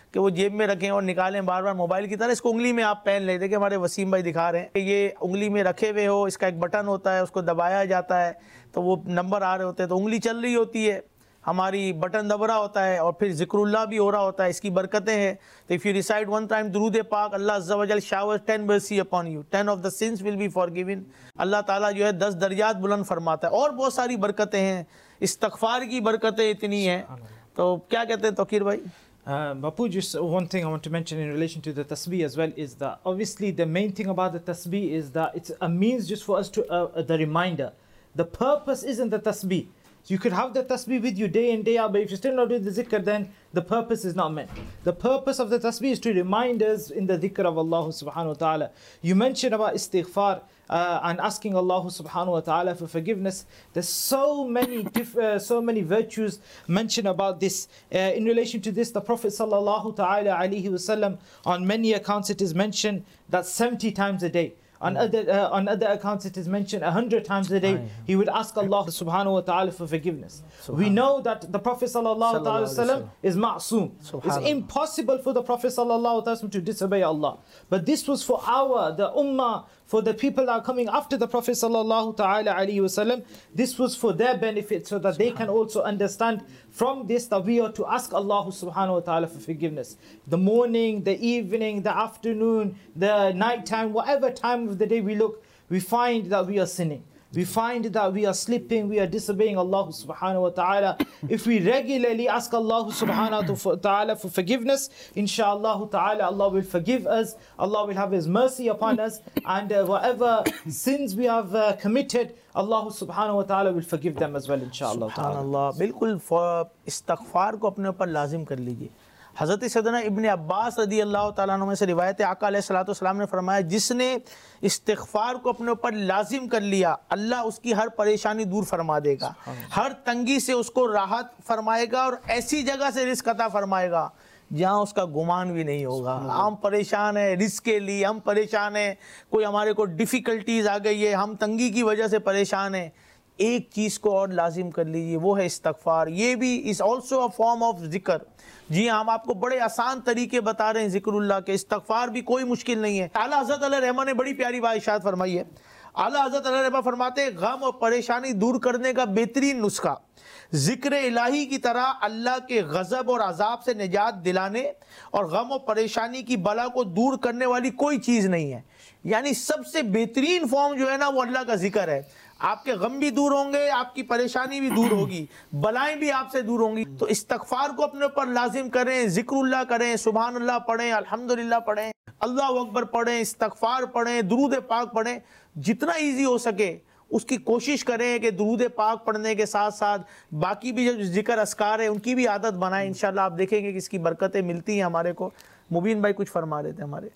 کہ وہ جیب میں رکھیں اور نکالیں بار بار موبائل کی طرح، اس کو انگلی میں آپ پہن لیں. دیکھیں ہمارے وسیم بھائی دکھا رہے ہیں کہ یہ انگلی میں رکھے ہوئے ہو، اس کا ایک بٹن ہوتا ہے، اس کو دبایا جاتا ہے تو وہ نمبر آ رہے ہوتے ہیں، تو انگلی چل رہی ہوتی ہے، ہماری بٹن دب رہا ہوتا ہے اور پھر ذکر اللہ بھی ہو رہا ہوتا ہے. اس کی برکتیں ہیں. تو if you recite one time درود پاک، اللہ عز و جل showers ten mercy upon you, ten of the sins will be forgiven. اللہ تعالیٰ جو ہے دس درجات بلند فرماتا ہے. اور بہت ساری برکتیں ہیں، استغفار کی برکتیں اتنی ہیں. تو کیا کہتے ہیں توقیر بھائی؟ Uh, Bapu, just one thing I want to mention in relation to the tasbih as well is that obviously the main thing about the tasbih is that it's a means just for us to, uh, the reminder. The purpose isn't the tasbih. So you could have the tasbih with you day in, day out, but if you're still not doing the zikr, then the purpose is not met. The purpose of the tasbih is to remind us in the dhikr of Allah subhanahu wa ta'ala. You mentioned about istighfar uh, and asking Allah subhanahu wa ta'ala for forgiveness. There's so many diff- uh, so many virtues mentioned about this. Uh, in relation to this, the Prophet sallallahu ta'ala alayhi wa sallam, on many accounts it is mentioned that seventy times a day. On other uh, on other accounts it is mentioned a hundred times a day he would ask Allah subhanahu wa ta'ala for forgiveness. We know that the Prophet sallallahu ta'ala wasallam is ma'soom. It's impossible for the Prophet sallallahu ta'ala wasallam to disobey Allah. But this was for our, the ummah, for the people that are coming after the Prophet sallallahu ta'ala alayhi wasallam. This was for their benefit, so that they can also understand from this that we are to ask Allah subhanahu wa ta'ala for forgiveness. The morning, the evening, the afternoon, the night time, whatever time of the day we look, we find that we are sinning. We find that we are slipping, we are disobeying Allah subhanahu wa ta'ala. If we regularly ask Allah subhanahu wa ta'ala for forgiveness, inshallah ta'ala, Allah will forgive us, Allah will have His mercy upon us, and uh, whatever sins we have uh, committed, Allah subhanahu wa ta'ala will forgive them as well, inshallah ta'ala. subhanallah. بالکل استغفار کو اپنے اوپر لازم کر لیجئے. حضرت سیدنا ابن عباس رضی اللہ تعالیٰ عنہ میں سے روایت ہے، آقا علیہ الصلوۃ والسلام نے فرمایا جس نے استغفار کو اپنے اوپر لازم کر لیا، اللہ اس کی ہر پریشانی دور فرما دے گا، ہر تنگی سے اس کو راحت فرمائے گا، اور ایسی جگہ سے رزق عطا فرمائے گا جہاں اس کا گمان بھی نہیں ہوگا. ہم پریشان ہیں رزق کے لیے، ہم پریشان ہیں کوئی ہمارے کو ڈیفیکلٹیز آ گئی ہے، ہم تنگی کی وجہ سے پریشان ہیں. ایک چیز کو اور لازم کر لیجیے، وہ ہے استغفار. یہ بھی is also a form of ذکر. جی ہم آپ کو بڑے آسان طریقے بتا رہے ہیں ذکر اللہ کے. استغفار بھی کوئی مشکل نہیں ہے. اعلیٰ حضرت علیہ رحمہ نے بڑی پیاری بات ارشاد فرمائی ہے. اعلیٰ حضرت علیہ رحمہ فرماتے ہیں غم اور پریشانی دور کرنے کا بہترین نسخہ ذکر الہی کی طرح اللہ کے غضب اور عذاب سے نجات دلانے اور غم و پریشانی کی بلا کو دور کرنے والی کوئی چیز نہیں ہے. یعنی سب سے بہترین فارم جو ہے نا وہ اللہ کا ذکر ہے. آپ کے غم بھی دور ہوں گے، آپ کی پریشانی بھی دور ہوگی، بلائیں بھی آپ سے دور ہوں گی. تو استغفار کو اپنے اوپر لازم کریں، ذکر اللہ کریں، سبحان اللہ پڑھیں، الحمدللہ پڑھیں، اللہ اکبر پڑھیں، استغفار پڑھیں، درود پاک پڑھیں. جتنا ایزی ہو سکے اس کی کوشش کریں کہ درود پاک پڑھنے کے ساتھ ساتھ باقی بھی جو ذکر اذکار ہیں ان کی بھی عادت بنائیں. انشاءاللہ آپ دیکھیں گے کہ اس کی برکتیں ملتی ہیں ہمارے کو. مبین بھائی کچھ فرما رہے تھے ہمارے.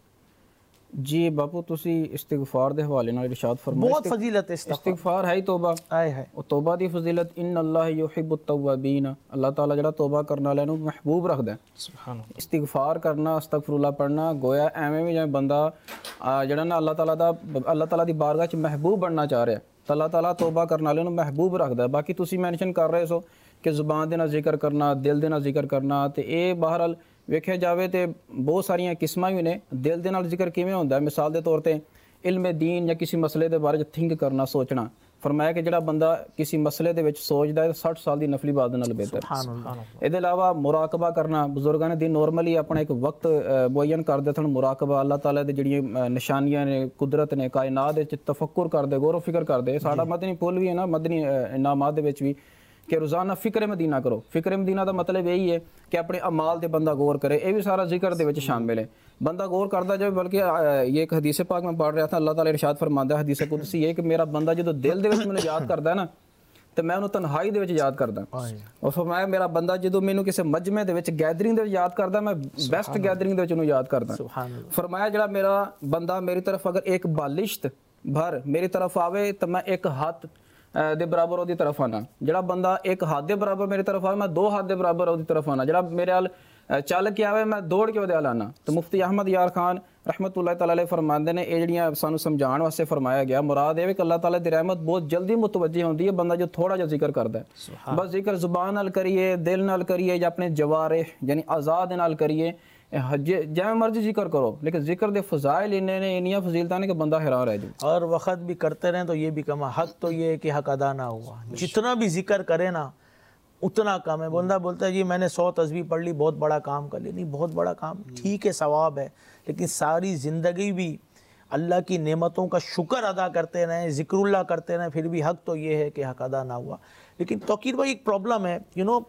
جی باپو تسی استغفار دے حوالے نال ارشاد فرمایا بہت فضیلت ہے استغفار. استغفار ہے توبہ. آئے ہے اور توبہ دی فضیلت ان اللہ یحب التوابین، اللہ تعالیٰ جڑا توبہ کرنے والے نو محبوب رکھدا ہے. سبحان اللہ. استغفار کرنا، استغفر اللہ پڑھنا گویا ایویں بھی جائیں بندہ جڑا نا اللہ تعالیٰ دا اللہ تعالیٰ دی بارگاہ چ محبوب بننا چاہ رہا ہے. اللہ تعالیٰ توبہ کرنے والے نو محبوب رکھدا ہے. باقی تسی مینشن کر رہے سو کہ زبان دے نال ذکر کرنا، دل دے نال ذکر کرنا، تے اے بہرحال ویکھیا جاوے تے بہت ساریاں قسماں بھی نے. دل دے نال ذکر کیویں ہوندا ہے؟ مثال دے طور تے علم دین یا کسی مسئلے دے بارے تھنک کرنا، سوچنا. فرمایا کہ جڑا بندہ کسی مسئلے دے وچ سوچدا ہے سٹھ سال دی نفلی عبادت نال بہتر. اے دے علاوہ مراقبہ کرنا. بزرگاں دین نارملی اپنا ایک وقت معین کر دے تھن مراقبہ، اللہ تعالیٰ دے جڑیاں نشانیاں نے، قدرت نے، کائنات وچ تفکر کر دے، غور و فکر کر دے. ساڈا مدنی پھول بھی ہے نا مدنی انعامات دے وچ بھی کہ روزانہ فکر مدینہ کرو. فکر مدینہ دا مطلب یہی ہے کہ اپنے اعمال دے بندہ غور کرے. یہ بھی سارا ذکر دے وچ شامل ہے. بندہ غور کرتا جائے. بلکہ یہ ایک حدیث پاک میں پڑھ رہا تھا، اللہ تعالیٰ ارشاد فرماندا ہے حدیث قدسی ہے کہ میرا بندہ جدو دل دے وچ مینوں یاد کردا ہے نا تو میں انہوں تنہائی دے وچ یاد کردا. اور فرمایا میرا بندہ جدو مینوں کسی مجمع دے وچ گیدرنگ دے وچ یاد کردا میں بیسٹ گیدرنگ دے وچ انہوں یاد کردا. فرمایا جڑا میرا بندہ میری طرف اگر ایک بالشت بھر میری طرف آوے تو میں ایک ہاتھ دے برابر وہ دی طرف آنا. جڑا بندہ ایک ہاتھ دے برابر میری طرف آوے میں دو ہاتھ دے برابر وہ دی طرف آنا. جڑا میرے حال چل کے آوے میں دوڑ کے وہ دے حال آنا. تو مفتی احمد یار خان رحمت اللہ تعالیٰ علیہ فرماندے نے یہ جڑیاں سانو سمجھان واسطے فرمایا گیا. مراد یہ کہ اللہ تعالیٰ دی رحمت بہت جلدی متوجہ ہوندی ہے بندہ جو تھوڑا جا ذکر کردا ہے. بس ذکر زبان نال کریے، دل نال کریے یا اپنے جوارح یعنی اعضاء دے نال کریے. जिवें मर्जी जिक्र करो लेकिन जिक्र दे फजाइल इन्ने ने इन्नियां फजीलतां ने कि बंदा हैरान रह जाए। और वक्त भी करते रहें तो ये भी कम है। हक तो ये है कि हक अदा ना हुआ। जितना भी जिक्र करे ना उतना कम है। बंदा बोलता है जी मैंने सौ तस्बीह पढ़ ली, बहुत बड़ा काम कर ली। नहीं, बहुत बड़ा काम ठीक है, सवाब है, लेकिन सारी ज़िंदगी भी अल्लाह की नेमतों का शुक्र अदा करते रहें, ज़िक्रुल्लाह करते रहें, फिर भी हक तो ये है कि हक अदा ना हुआ। लेकिन तौकीर भाई एक प्रॉब्लम है, यू नो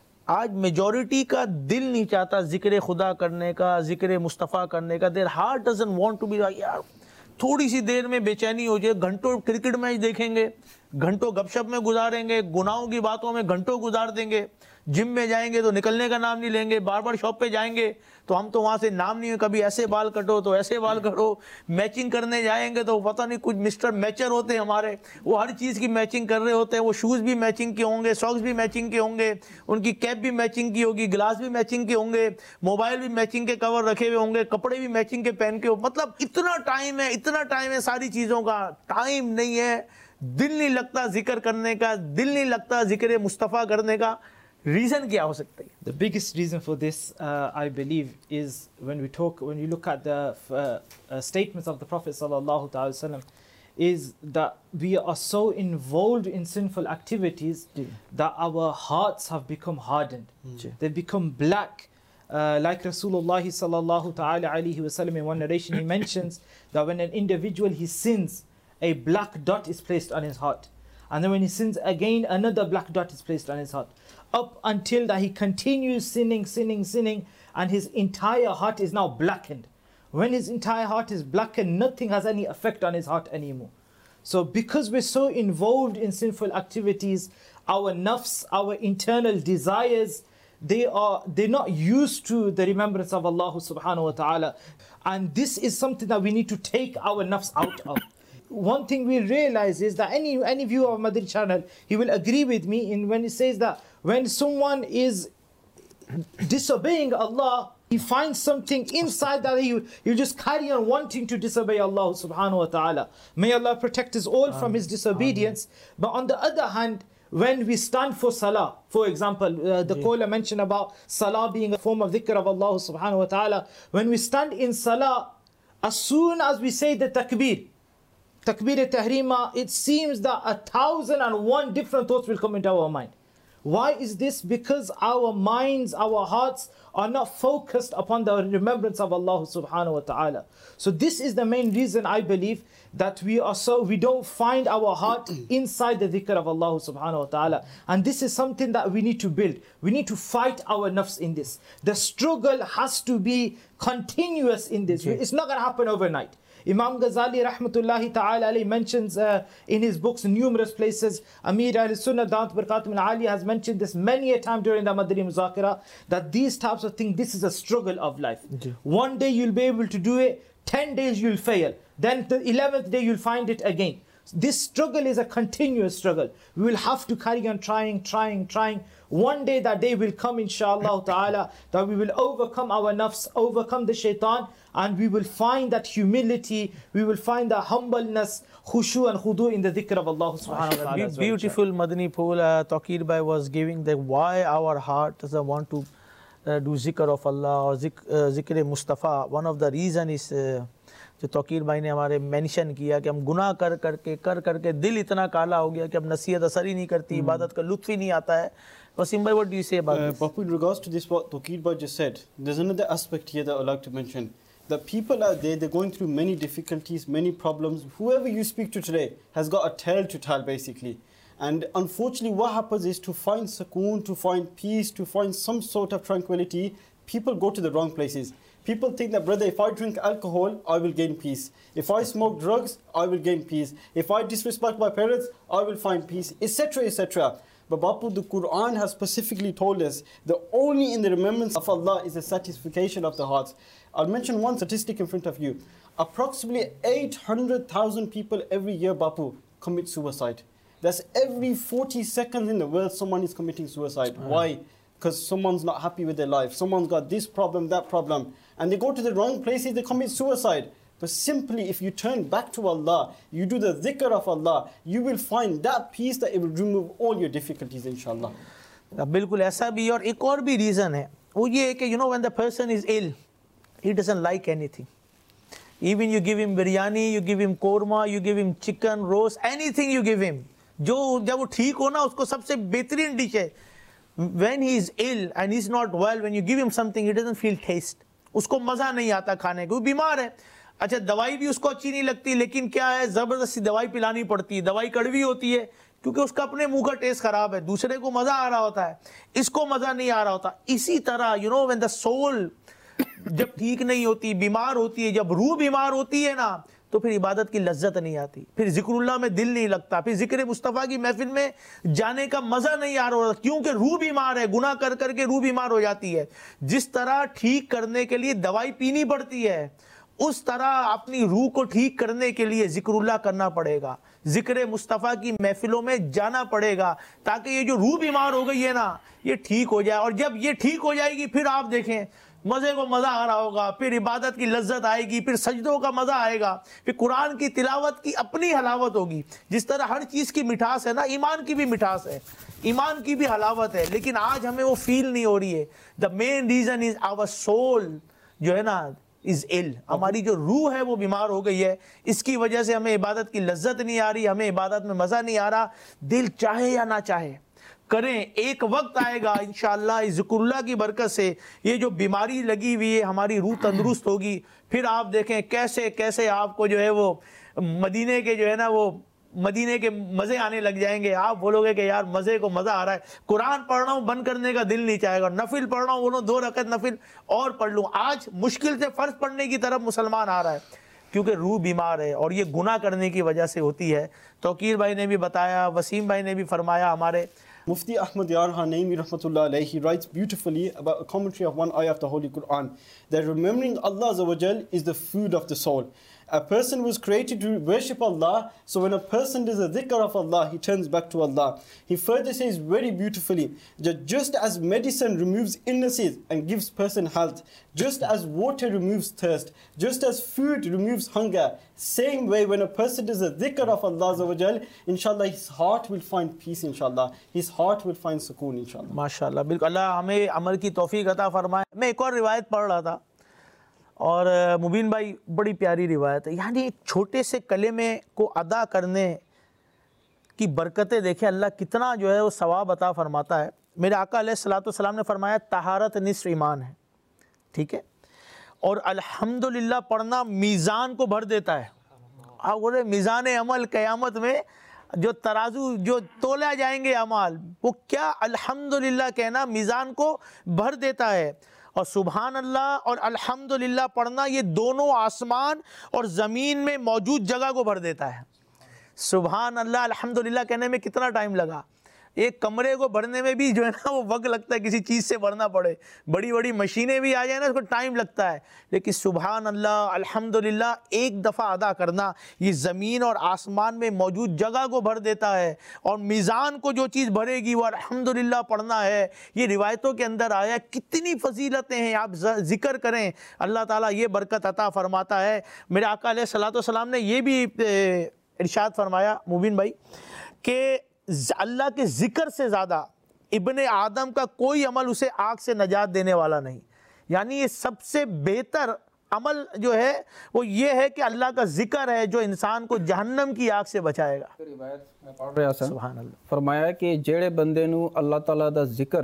आज मेजॉरिटी का दिल नहीं चाहता ज़िक्र खुदा करने का, ज़िक्र मुस्तफ़ा करने का। Their heart doesn't want to be, यार थोड़ी सी देर में बेचैनी हो जाए, घंटों क्रिकेट मैच देखेंगे, घंटों गपशप में गुजारेंगे, गुनाहों की बातों में घंटों गुजार देंगे, जिम में जाएंगे तो निकलने का नाम नहीं लेंगे, बार बार शॉप पे जाएंगे तो हम तो वहाँ से नाम नहीं है, कभी ऐसे बाल कटो तो ऐसे बाल कटो, मैचिंग करने जाएंगे तो पता नहीं कुछ मिस्टर मैचर होते हैं हमारे, वो हर चीज़ की मैचिंग कर रहे होते हैं। वो शूज़ भी मैचिंग के होंगे, सॉक्स भी मैचिंग के होंगे, उनकी कैप भी मैचिंग की होगी, गिलास भी मैचिंग के होंगे, मोबाइल भी मैचिंग के कवर रखे हुए होंगे, कपड़े भी मैचिंग के पहन के हो। मतलब इतना टाइम है, इतना टाइम है सारी चीज़ों का, टाइम नहीं है, दिल नहीं लगता जिक्र करने का, दिल नहीं लगता जिक्र मुस्तफ़ा करने का। रीज़न क्या हो सकता है? The biggest reason for this, uh, I believe, is when we talk, when you look at the uh, uh, statements of the Prophet sallallahu alaihi wasallam, is that we are so involved in sinful activities ji. that our hearts have become hardened. Ji. They become black. Uh, like Rasulullah sallallahu ta'ala alayhi wasallam, in one narration he mentions that when an individual he sins, a black dot is placed on his heart, and then when he sins again, another black dot is placed on his heart, up until that he continues sinning, sinning, sinning, and his entire heart is now blackened. When his entire heart is blackened, nothing has any effect on his heart anymore. So because we're so involved in sinful activities, our nafs, our internal desires, they are they're not used to the remembrance of Allah subhanahu wa ta'ala. And this is something that we need to take our nafs out of. One thing we realize is that any any viewer of Madri channel, he will agree with me in when he says that when someone is disobeying Allah, he finds something inside that he you just carry on wanting to disobey Allah subhanahu wa ta'ala. May Allah protect us all from his disobedience. But on the other hand, when we stand for salah, for example, uh, the caller mentioned about salah being a form of dhikr of Allah subhanahu wa ta'ala. When we stand in salah, as soon as we say the takbir, takbir tahrima, it seems that a thousand and one different thoughts will come into our mind. Why is this? Because our minds, our hearts are not focused upon the remembrance of Allah subhanahu wa ta'ala. So this is the main reason I believe that we are so, we don't find our heart inside the dhikr of Allah subhanahu wa ta'ala. And this is something that we need to build. We need to fight our nafs in this. The struggle has to be continuous in this. It's not going to happen overnight. Imam Ghazali rahmatullahi ta'ala alayhi mentions uh, in his books numerous places. Amir al-Sunnah Dawat Barakatum al-Ali has mentioned this many a time during the Madri Muzakira, that these types of things, this is a struggle of life. Okay. One day you'll be able to do it, ten days you'll fail, then the eleventh day you'll find it again. This struggle is a continuous struggle. We will have to carry on trying, trying, trying. One day that day will come inshallah ta'ala, that we will overcome our nafs, overcome the shaitan, and we will find that humility, we will find the humbleness, khushu and khudu in the dhikr of Allah subhanahu wa ta'ala. Be beautiful Madani Pool, uh, Taqir Bhai was giving the why our heart doesn't want to uh, do zikr of Allah or zik, uh, zikr Mustafa. One of the reason is uh, जो तौकीर भाई ने हमारे mention किया कि हम गुनाह कर करके कर करके दिल इतना काला हो गया कि अब नसीहत असर ही नहीं करती, इबादत का लुत्फ ही नहीं आता है. Wasim bhai, what do you say about uh, this? Bapu, in regards to this, what Taqir bhai just said, there's another aspect here that I'd like to mention. That people out there, they're going through many difficulties, many problems. Whoever you speak to today has got a tale to tell, basically. And unfortunately, what happens is to find sukoon, to find peace, to find some sort of tranquility, people go to the wrong places. People think that, brother, if I drink alcohol, I will gain peace. If I smoke drugs, I will gain peace. If I disrespect my parents, I will find peace, et cetera, et cetera. But Bapu, the Quran has specifically told us that only in the remembrance of Allah is the satisfaction of the hearts. I'll mention one statistic in front of you. Approximately eight hundred thousand people every year, Bapu, commit suicide. That's every forty seconds in the world someone is committing suicide. Mm. Why? Because someone's not happy with their life. Someone's got this problem, that problem. And they go to the wrong places, they commit suicide. But simply, if you turn back to Allah, you do the dhikr of Allah, you will find that peace that it will remove all your difficulties, inshallah. बिल्कुल ऐसा भी और एक और भी reason है, वो ये है कि you know when the person is ill, he doesn't like anything. Even you give him biryani, you give him korma, you give him chicken, roast, anything you give him. جو جب وہ ٹھیک ہو نا اس کو سب سے بہترین ڈش ہے. when he is ill and he is not well, when you give him something he doesn't feel taste. اس کو مزہ نہیں آتا کھانے کو, وہ بیمار ہے. اچھا دوائی بھی اس کو اچھی نہیں لگتی, لیکن کیا ہے زبردستی دوائی پلانی پڑتی ہے. دوائی کڑوی ہوتی ہے کیونکہ اس کا اپنے منہ کا ٹیسٹ خراب ہے, دوسرے کو مزہ آ رہا ہوتا ہے, اس کو مزہ نہیں آ رہا ہوتا. اسی طرح you know when the soul جب ٹھیک نہیں ہوتی, بیمار ہوتی ہے, جب روح بیمار ہوتی ہے نا, تو پھر عبادت کی لذت نہیں آتی, پھر ذکر اللہ میں دل نہیں لگتا, پھر ذکر مصطفیٰ کی محفل میں جانے کا مزہ نہیں آ رہا ہوتا, کیونکہ روح بیمار ہے, گناہ کر کر کے روح بیمار ہو جاتی ہے. جس طرح ٹھیک کرنے کے لیے دوائی پینی پڑتی ہے, اس طرح اپنی روح کو ٹھیک کرنے کے لیے ذکر اللہ کرنا پڑے گا, ذکر مصطفیٰ کی محفلوں میں جانا پڑے گا, تاکہ یہ جو روح بیمار ہو گئی ہے نا یہ ٹھیک ہو جائے. اور جب یہ ٹھیک ہو جائے گی پھر آپ دیکھیں مزے کو مزہ آ رہا ہوگا, پھر عبادت کی لذت آئے گی, پھر سجدوں کا مزہ آئے گا, پھر قرآن کی تلاوت کی اپنی حلاوت ہوگی. جس طرح ہر چیز کی مٹھاس ہے نا, ایمان کی بھی مٹھاس ہے, ایمان کی بھی حلاوت ہے, لیکن آج ہمیں وہ فیل نہیں ہو رہی ہے. دا main reason is our soul جو ہے نا از ill. ہماری جو روح ہے وہ بیمار ہو گئی ہے, اس کی وجہ سے ہمیں عبادت کی لذت نہیں آ رہی, ہمیں عبادت میں مزہ نہیں آ رہا. دل چاہے یا نہ چاہے کریں, ایک وقت آئے گا انشاءاللہ اس ذکر اللہ کی برکت سے یہ جو بیماری لگی ہوئی ہے ہماری روح تندرست ہوگی. پھر آپ دیکھیں کیسے کیسے آپ کو جو ہے وہ مدینے کے جو ہے نا وہ مدینے کے مزے آنے لگ جائیں گے. آپ بولو گے کہ یار مزے کو مزہ آ رہا ہے, قرآن پڑھ رہا ہوں بند کرنے کا دل نہیں چاہے گا, نفل پڑھ رہا ہوں بولو دو رکعت نفل اور پڑھ لوں. آج مشکل سے فرض پڑھنے کی طرف مسلمان آ رہا ہے کیونکہ روح بیمار ہے, اور یہ گناہ کرنے کی وجہ سے ہوتی ہے. توقیر بھائی نے بھی بتایا, وسیم بھائی نے بھی فرمایا, ہمارے Mufti Ahmad Yar Hanaimi rahmatullah alayhi, he writes beautifully about a commentary of one ayah of the Holy Quran, that remembering Allah Azza wa Jal is the food of the soul. A person was created to worship Allah, so when a person does a dhikr of Allah, he turns back to Allah. He further says very beautifully that just as medicine removes illnesses and gives person health, just as water removes thirst, just as food removes hunger, same way when a person does a dhikr of Allah Azza wa Jal, inshallah his heart will find peace, inshallah. His heart will find sukoon, inshallah. ماشاءاللہ بالکل, اللہ ہمیں عمل کی توفیق عطا فرمائے. میں ایک اور روایت پڑھ رہا تھا, اور مبین بھائی بڑی پیاری روایت ہے, یعنی ایک چھوٹے سے کلمے کو ادا کرنے کی برکتیں دیکھیں اللہ کتنا جو ہے وہ ثواب عطا فرماتا ہے. میرے آقا علیہ الصلوۃ والسلام نے فرمایا طہارت نصف ایمان ہے, ٹھیک ہے, اور الحمدللہ پڑھنا میزان کو بھر دیتا ہے. آپ بولے میزان عمل قیامت میں جو ترازو جو تولا جائیں گے اعمال, وہ کیا الحمدللہ کہنا میزان کو بھر دیتا ہے. اور سبحان اللہ اور الحمدللہ پڑھنا یہ دونوں آسمان اور زمین میں موجود جگہ کو بھر دیتا ہے. سبحان اللہ الحمدللہ کہنے میں کتنا ٹائم لگا, ایک کمرے کو بھرنے میں بھی جو ہے نا وہ وقت لگتا ہے, کسی چیز سے بھرنا پڑے, بڑی بڑی مشینیں بھی آ جائیں نا اس کو ٹائم لگتا ہے, لیکن سبحان اللہ الحمدللہ ایک دفعہ ادا کرنا یہ زمین اور آسمان میں موجود جگہ کو بھر دیتا ہے. اور میزان کو جو چیز بھرے گی وہ الحمدللہ پڑھنا ہے. یہ روایتوں کے اندر آیا, کتنی فضیلتیں ہیں, آپ ذکر کریں, اللہ تعالیٰ یہ برکت عطا فرماتا ہے. میرے آقا علیہ الصلوۃ والسلام نے یہ بھی ارشاد فرمایا مبین بھائی کہ اللہ کے ذکر سے زیادہ ابن آدم کا کوئی عمل اسے آگ سے نجات دینے والا نہیں. یعنی یہ سب سے بہتر عمل جو ہے وہ یہ ہے کہ اللہ کا ذکر ہے جو انسان کو جہنم کی آگ سے بچائے گا. روایت میں پڑھ رہا تھا, سبحان اللہ, فرمایا کہ جڑے بندے نو اللہ تعالیٰ دا ذکر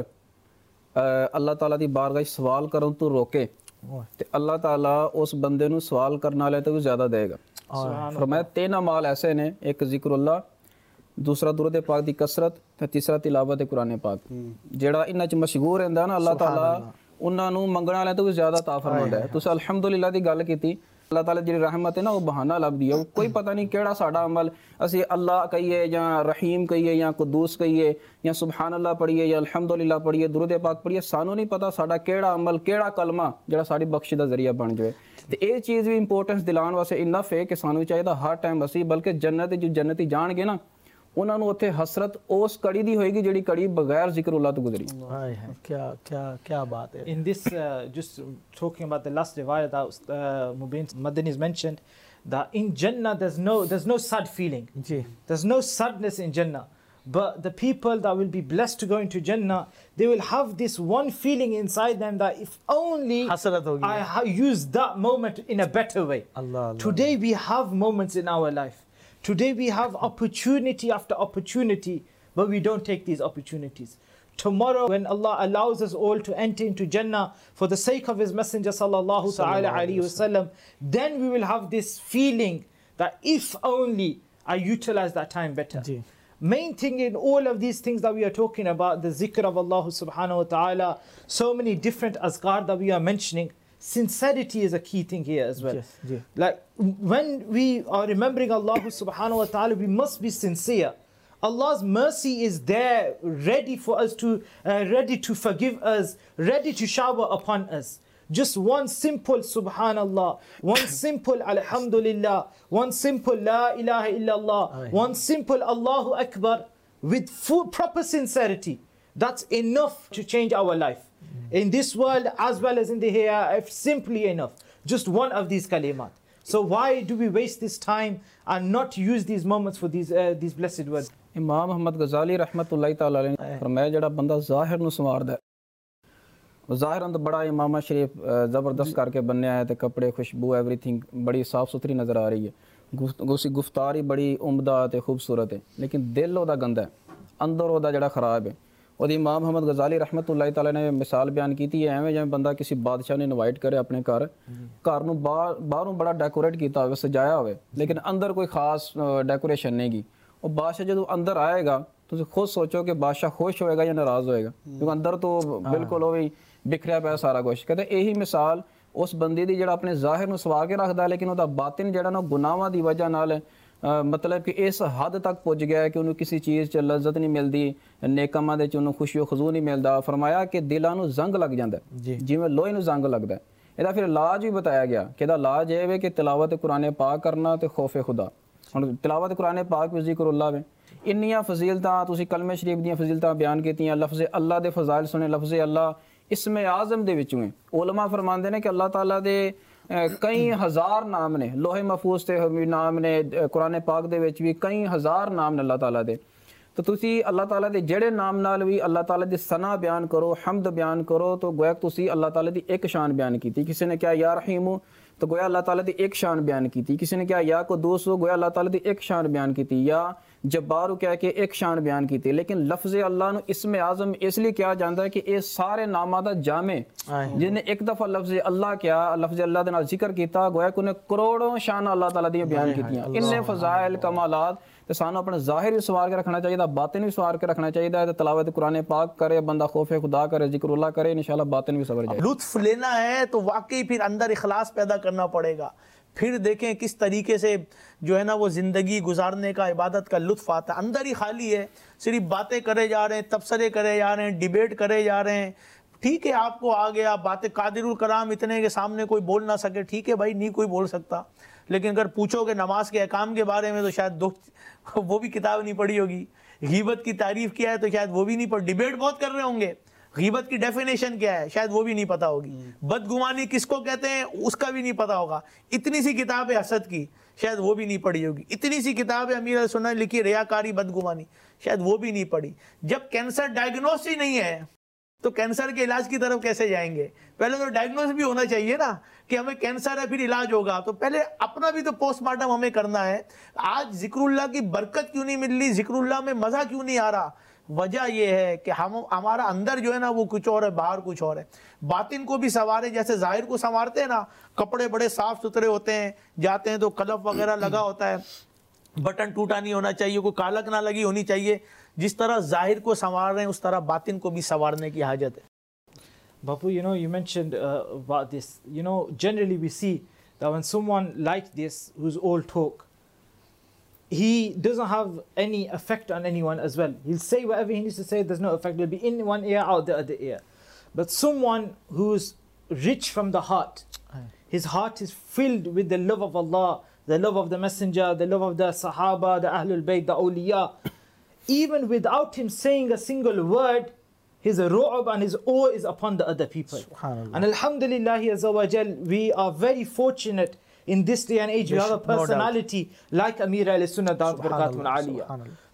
اللہ تعالیٰ دی بارگاہ سوال کروں تو روکے, تے اللہ تعالیٰ اس بندے نو سوال کرنے والے تو زیادہ دے گا. فرمایا تین اعمال ایسے نے, ایک ذکر اللہ, دوسرا درود پاک دی کثرت, تے تیسرا تلاوت قرآن پاک. جیڑا انہاں چ مشغول رہندا نا اللہ تعالیٰ انہاں نو منگن والے تو زیادہ عطا فرماتا ہے. تساں الحمدللہ دی گل کیتی, اللہ تعالیٰ جی رحمت ہے نا وہ بہانہ لب دی ہے. کوئی پتہ نہیں کیڑا ساڈا عمل اسی اللہ کہیے یا رحیم کہیے یا قدوس کہیے یا سبحان اللہ پڑھیے یا الحمدللہ پڑھیے درود پاک پڑھیے, سانو نہیں پتہ ساڈا کیڑا عمل کیڑا کلمہ جڑا ساڈی بخشش دا ذریعہ بن جائے. تے اے چیز بھی امپورٹنس دلان واسطے انف ہے کہ سانو چاہیے ہر ٹائم اسی, بلکہ جنت جو جنتی جان گے نا انہاں نو اوتھے حسرت اس کڑی دی ہوئے گی جڑی کڑی بغیر ذکر اللہ تو گزری. کیا کیا کیا بات ہے. In this uh, just talking about the last riwayah that uh, Mubin Madani has mentioned, that in Jannah there's no there's no sad feeling. G There's no sadness in Jannah. But the people that will be blessed to go into Jannah, they will have this one feeling inside them that if only Hasrat hogi. I ha- use that moment in a better way. Allah, Allah. Today we have moments in our life. Today we have opportunity after opportunity, but we don't take these opportunities. Tomorrow, when Allah allows us all to enter into Jannah for the sake of His Messenger sallallahu ta'ala alayhi wasallam, then we will have this feeling that if only I utilize that time better. Ji. Main thing in all of these things that we are talking about, the zikr of Allah subhanahu wa ta'ala, so many different azkar that we are mentioning, sincerity is a key thing here as well. Yes, yes. Like when we are remembering Allah subhanahu wa ta'ala, we must be sincere. Allah's mercy is there, ready for us to, uh, ready to forgive us, ready to shower upon us. Just one simple subhanallah, one simple alhamdulillah, one simple la ilaha illallah, one simple Allahu Akbar with full proper sincerity. That's enough to change our life. In this world as well as in the hereafter, simply enough. Just one of these kalimat. So why do we waste this time and not use these moments for these uh, these blessed words? امام محمد غزالی رحمۃ اللہ تعالی علیہ نے فرمایا جڑا بندہ ظاہر نو سنواردا ہے وہ ظاہر اندر بڑا امامہ شریف زبردست کر کے بنیا ہے تے کپڑے خوشبو ایوری تھنگ بڑی صاف ستھری نظر آ رہی ہے گوسی گفتاری بڑی عمدہ تے خوبصورت ہے لیکن دل دا گندا ہے اندر او دا جڑا خراب ہے اور امام محمد غزالی رحمۃ اللہ تعالی نے مثال بیان کیتی ہے ایویں جویں بندہ کسی بادشاہ نے انوائٹ کرے اپنے گھر گھر نو باہروں بڑا ڈیکوریٹ کیتا ہوئے سجایا ہوئے لیکن اندر کوئی خاص ڈیکوریشن نہیں گی اور بادشاہ جدو اندر آئے گا تو خود سوچو کہ بادشاہ خوش ہوئے گا یا ناراض ہوئے گا کیونکہ اندر تو بالکل وہی بکھریا پیا سارا کچھ کہتے یہی مثال اس بندے دی جڑا اپنے ظاہر نو سوا کے رکھدا ہے لیکن وہ باطن جڑا نا گناہاں دی وجہ نال مطلب کہ اس حد تک پہنچ گیا ہے کہ انہوں کسی چیز چ لذت نہیں ملتی نیک کاماں دے چ انہوں خوشی و خضوع نہیں ملدا فرمایا کہ دلاں نو زنگ لگ جاندا ہے جویں لوہے نو زنگ لگدا ہے ਇਹਦਾ ਫਿਰ ਇਲਾਜ ਵੀ ਬਤਾਇਆ ਗਿਆ ਕਿ ਇਹਦਾ ਇਲਾਜ ਇਹ ਵੇ ਕਿ ਤਿਲਾਵਤ ਕੁਰਾਨ ਪਾਕ ਕਰਨਾ ਤੇ ਖੌਫ ਖੁਦਾ ਹੁਣ ਤਿਲਾਵਤ ਕੁਰਾਨ ਪਾਕ ਵਿੱਚ ਜ਼ਿਕਰੁल्लाह ਵੇ ਇੰਨੀਆਂ ਫਜ਼ੀਲਤਾਂ ਤੁਸੀਂ ਕਲਮੇ ਸ਼ਰੀਫ ਦੀਆਂ ਫਜ਼ੀਲਤਾਂ ਬਿਆਨ ਕੀਤੀਆਂ ਲਫ਼ਜ਼ ਅੱਲਾਹ ਦੇ ਫਜ਼ਾਇਲ ਸੁਣੇ ਲਫ਼ਜ਼ ਅੱਲਾਹ اسم اعظم دے وچوں ہیں علماء فرماندے نے کہ اللہ تعالیٰ دے کئی ہزار نام نے لوح محفوظ تے نام نے قرآن پاک دے وچ بھی کئی ہزار نام نے اللہ تعالیٰ دے تو تسی اللہ تعالیٰ دے جڑے نام نال بھی اللہ تعالیٰ دی ثنا بیان کرو حمد بیان کرو تو گویا تسی اللہ تعالیٰ دی ایک شان بیان کیتی کسی نے کیا یا رحیمو تو گویا اللہ تعالیٰ دی ایک شان بیان کیتی کسی نے کیا یا قدوس گویا اللہ تعالیٰ دی ایک شان بیان کیتی یا جبارو کہہ کے ایک شان بیان کیتی لیکن لفظ اللہ نو اسم اعظم اس لیے کیا جاندا ہے کہ اے سارے ناماں دا جامع جن نے ایک دفعہ لفظ اللہ کیا لفظ اللہ دے نال ذکر کیتا گویا کہ انہیں کروڑوں شان اللہ تعالیٰ دی بیان کیتیاں اننے فضائل کمالات تے سانو اپنا ظاہر بھی سوار کے رکھنا چاہیے باطن بھی سوار کے رکھنا چاہیے تے تلاوت قرآن پاک کرے بندہ خوف خدا کرے ذکر اللہ کرے انشاءاللہ باطن بھی سور جائے لطف لینا ہے تو واقعی پھر اندر اخلاص پیدا کرنا پڑے گا پھر دیکھیں کس طریقے سے جو ہے نا وہ زندگی گزارنے کا عبادت کا لطف آتا ہے اندر ہی خالی ہے صرف باتیں کرے جا رہے ہیں تبصرے کرے جا رہے ہیں ڈیبیٹ کرے جا رہے ہیں ٹھیک ہے آپ کو آ گیا باتیں قادر الکلام اتنے کے سامنے کوئی بول نہ سکے ٹھیک ہے بھائی نہیں کوئی بول سکتا لیکن اگر پوچھو کہ نماز کے احکام کے بارے میں تو شاید دو وہ بھی کتاب نہیں پڑھی ہوگی غیبت کی تعریف کیا ہے تو شاید وہ بھی نہیں پڑھ ڈیبیٹ بہت کر رہے ہوں گے غیبت کی ڈیفینیشن کیا ہے شاید وہ بھی نہیں پتا ہوگی بدگمانی کس کو کہتے ہیں اس کا بھی نہیں پتا ہوگا اتنی سی کتاب ہے حسد کی شاید وہ بھی نہیں پڑھی ہوگی اتنی سی کتاب ہے امیر علیہ سنت لکھی ریاکاری بدگمانی شاید وہ بھی نہیں پڑھی جب کینسر ڈائگنوس ہی نہیں ہے تو کینسر کے علاج کی طرف کیسے جائیں گے پہلے تو ڈائگنوس بھی ہونا چاہیے نا کہ ہمیں کینسر ہے پھر علاج ہوگا تو پہلے اپنا بھی تو پوسٹ مارٹم ہمیں کرنا ہے آج ذکر اللہ کی برکت کیوں نہیں مل رہی ذکر اللہ میں مزہ کیوں نہیں آ رہا وجہ یہ ہے کہ ہم ہمارا اندر جو ہے نا وہ کچھ اور ہے باہر کچھ اور ہے باطن کو بھی سنوارے جیسے ظاہر کو سنوارتے ہیں نا کپڑے بڑے صاف ستھرے ہوتے ہیں جاتے ہیں تو قلف وغیرہ لگا ہوتا ہے بٹن ٹوٹا نہیں ہونا چاہیے کوئی کالک نہ لگی ہونی چاہیے جس طرح ظاہر کو سنوار رہے ہیں اس طرح باطن کو بھی سنوارنے کی حاجت ہے Bapu, you know, you mentioned uh, about this. You know, generally we see that when someone like this, who's all talk, he doesn't have any effect on anyone as well. He'll say whatever he needs to say, there's no effect. It'll be in one ear, out the other ear. But someone who's rich from the heart, his heart is filled with the love of Allah, the love of the Messenger, the love of the Sahaba, the Ahlul Bayt, the awliya. Even without him saying a single word, his ru'ab and his awe is upon the other people. And alhamdulillah, azza wa jal, we are very fortunate in this day and age. We have a personality like Amir al-Sunnah Dawud Barakatuh Aliyah.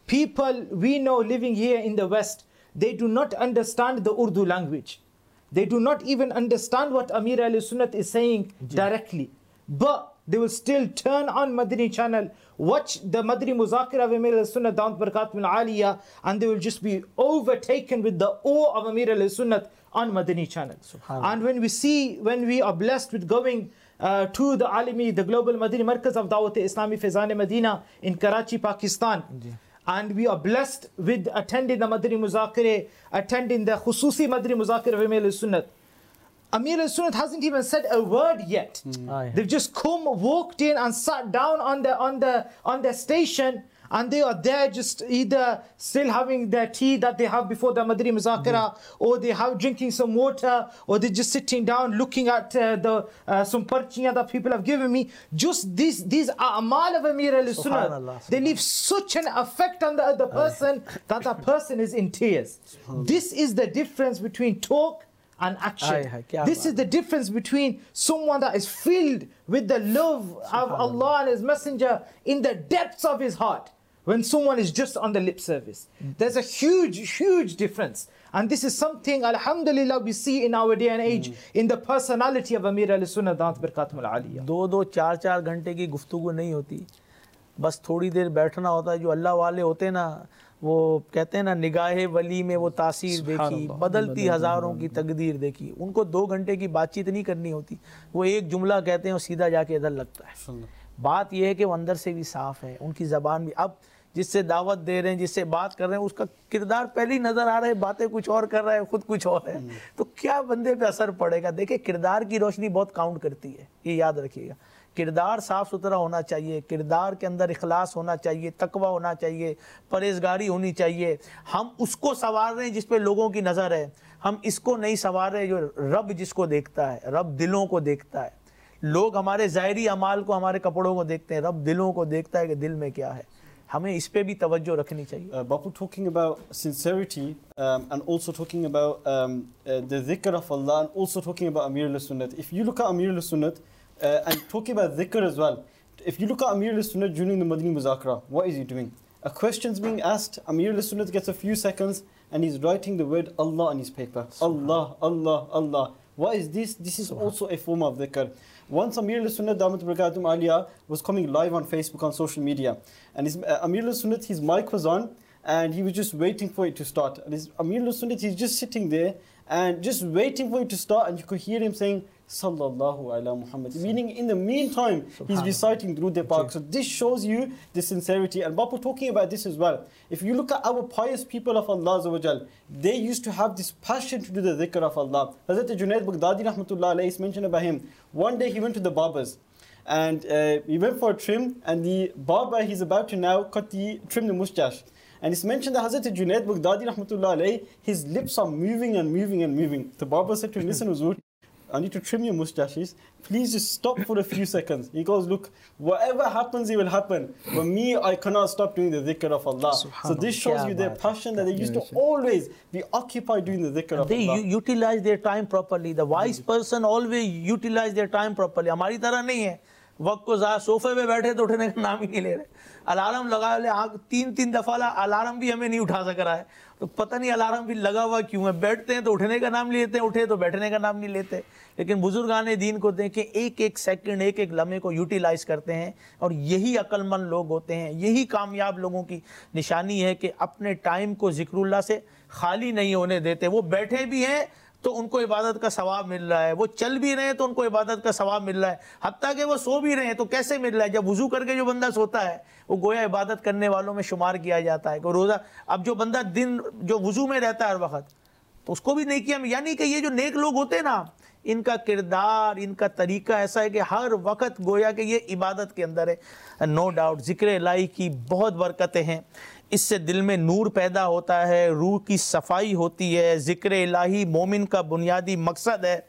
People we know living here in the West, they do not understand the Urdu language. They do not even understand what Amir Ahl Sunnat is saying directly. But they will still turn on Madani channel, watch the Madani Muzakira of Amir Ahl Sunnat Dawat Barakatum Al-Aliyah, and they will just be overtaken with the awe of Amir Ahl Sunnat on Madani channel. And when we see, when we are blessed with going uh, to the Alimi, the Global Madani Markaz of Dawat Islami Faizan Medina in Karachi, Pakistan, yeah. and we are blessed with attending the Madani Muzakire, attending the Khususi Madani Muzakire of Amir Ahl Sunnat. Amir Ahl Sunnat hasn't even said a word yet. Mm. They've just come, walked in and sat down on the on the on the station, and they are there just either still having their tea that they have before the Madani Muzakira, mm. or they have drinking some water, or they're just sitting down looking at uh, the uh, some parchiya that people have given me. Just these these a'mal of Amir Ahl Sunnat, they leave such an effect on the other person that that person is in tears. This is the difference between talk and action. This is the difference between someone that is filled with the love of Allah and His Messenger in the depths of his heart, when someone is just on the lip service. There's a huge, huge difference. And this is something, alhamdulillah, we see in our day and age, mm. in the personality of Amir Ahl Sunnat Dawat Barakatum Al-Aliyah. दो दो चार चार घंटे की गुफ्तगू नहीं होती, बस थोड़ी देर बैठना होता है. जो अल्लाह वाले होते हैं ना, वो कहते हैं ना, निगाहे वली में वो तासीर देखी, बदलती हज़ारों की तकदीर देखी. उनको दो घंटे की बातचीत नहीं करनी होती, वो एक जुमला कहते हैं और सीधा जाके इधर लगता है. बात यह है कि वो अंदर से भी साफ़ है, उनकी ज़बान भी. अब जिससे दावत दे रहे हैं, जिससे बात कर रहे हैं, उसका किरदार पहले ही नज़र आ रहा है, बातें कुछ और कर रहा है, खुद कुछ और है, तो क्या बंदे पे असर पड़ेगा. देखिए, किरदार की रोशनी बहुत काउंट करती है, ये याद रखिएगा. किरदार साफ़ सुथरा होना चाहिए, किरदार के अंदर इखलास होना चाहिए, तकवा होना चाहिए, परहेज़गारी होनी चाहिए. हम उसको संवार रहे हैं जिस पे लोगों की नज़र है, हम इसको नहीं संवार रहे जो रब जिसको देखता है. रब दिलों को देखता है. लोग हमारे ज़ाहिरी अमाल को, हमारे कपड़ों को देखते हैं, रब दिलों को देखता है कि दिल में क्या है. हमें इस पे भी तवज्जो रखनी चाहिए. uh, Bapu, talking about sincerity um, and also talking about um, uh, the dhikr of Allah, and also talking about Amir Ahl Sunnat. If you look at Amir Ahl Sunnat uh, and talking about dhikr as well, if you look at Amir Ahl Sunnat during the Madani Muzakira, what is he doing? A question's being asked, Amir Ahl Sunnat gets a few seconds and he's writing the word Allah on his paper. Allah, Allah, Allah. What is this? This is also a form of dhikr. Once Amir Ahl Sunnat Dawat Barakatum Aliyah was coming live on Facebook, on social media, and his, uh, Amir Ahl Sunnat, his mic was on and he was just waiting for it to start. And his, Amir Ahl Sunnat, he's just sitting there and just waiting for it to start, and you could hear him saying Sallallahu Ala Muhammad, meaning in the meantime he's reciting Durood Pak. So this shows you the sincerity. And Bapu talking about this as well. If you look at our pious people of Allah, they used to have this passion to do the dhikr of Allah. Hazrat Junaid Baghdadi Rahmatullah Alayhi is mentioned about him. One day he went to the barbers and uh, he went for a trim, and the barber, he's about to now cut the trim the mustache. And it's mentioned that Hazrat Junaid Baghdadi Rahmatullah Alayhi, his lips are moving and moving and moving. The barber said to him, listen Huzur, I need to trim your mustaches. Please just stop for a few seconds. He goes, look, whatever happens, it will happen. But me, I cannot stop doing the dhikr of Allah. So this shows you their passion, that they used to always be occupied doing the dhikr of they Allah. They utilize their time properly. The wise person always utilize their time properly. हमारी तरह नहीं है. वक्त को ज़्यादा सोफे पे बैठे तो उठने का नाम ही नहीं ले रहे. अलार्म लगा ले, आँख तीन तीन दफ़ा अलार्म भी हमें नहीं उठा सक रहा है, तो पता नहीं अलार्म भी लगा हुआ क्यों है. बैठते हैं तो उठने का नाम लेते हैं, उठे तो बैठने का नाम नहीं लेते. लेकिन बुजुर्गान दीन को देखें, एक एक सेकंड, एक एक लम्हे को यूटिलाइज करते हैं, और यही अक्लमंद लोग होते हैं. यही कामयाब लोगों की निशानी है कि अपने टाइम को ज़िक्रुल्लाह से खाली नहीं होने देते. वो बैठे भी हैं तो उनको इबादत का सवाब मिल रहा है, वो चल भी रहे हैं तो उनको इबादत का सवाब मिल रहा है, हत्ता कि वो सो भी रहे हैं तो कैसे मिल रहा है. जब वुज़ू करके जो बंदा सोता है वो गोया इबादत करने वालों में शुमार किया जाता है. कि रोज़ा, अब जो बंदा दिन जो वुज़ू में रहता है हर वक्त, तो उसको भी नेकियां. यानी कि ये जो नेक लोग होते हैं ना, इनका किरदार, इनका तरीका ऐसा है कि हर वक्त गोया कि ये इबादत के अंदर है. नो डाउट ज़िक्र इलाही की बहुत बरकतें हैं. इससे दिल में नूर पैदा होता है, रूह की सफाई होती है. ज़िक्र इलाही मोमिन का बुनियादी मकसद है.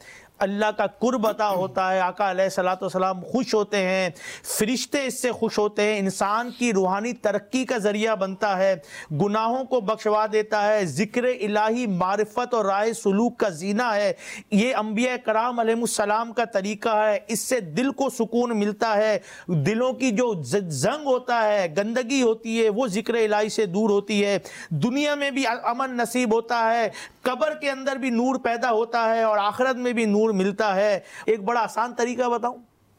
अल्लाह का कुर्ब अता होता है, आका अलैहिस्सलातु वस्सलाम खुश होते हैं, फरिश्ते इससे खुश होते हैं, इंसान की रूहानी तरक्की का ज़रिया बनता है, गुनाहों को बख्शवा देता है, ज़िक्र इलाही मारिफत और राह सुलूक का जीना है। ये अंबिया कराम अलैहिमुस्सलाम का तरीका है, इससे दिल को सुकून मिलता है, दिलों की जो जंग होता है, गंदगी होती है, वो ज़िक्र इलाही से दूर होती है, दुनिया में भी अमन नसीब होता है, कब्र के अंदर भी नूर पैदा होता है और आखिरत में भी नूर मिलता है। एक बड़ा आसान तरीका बताऊं,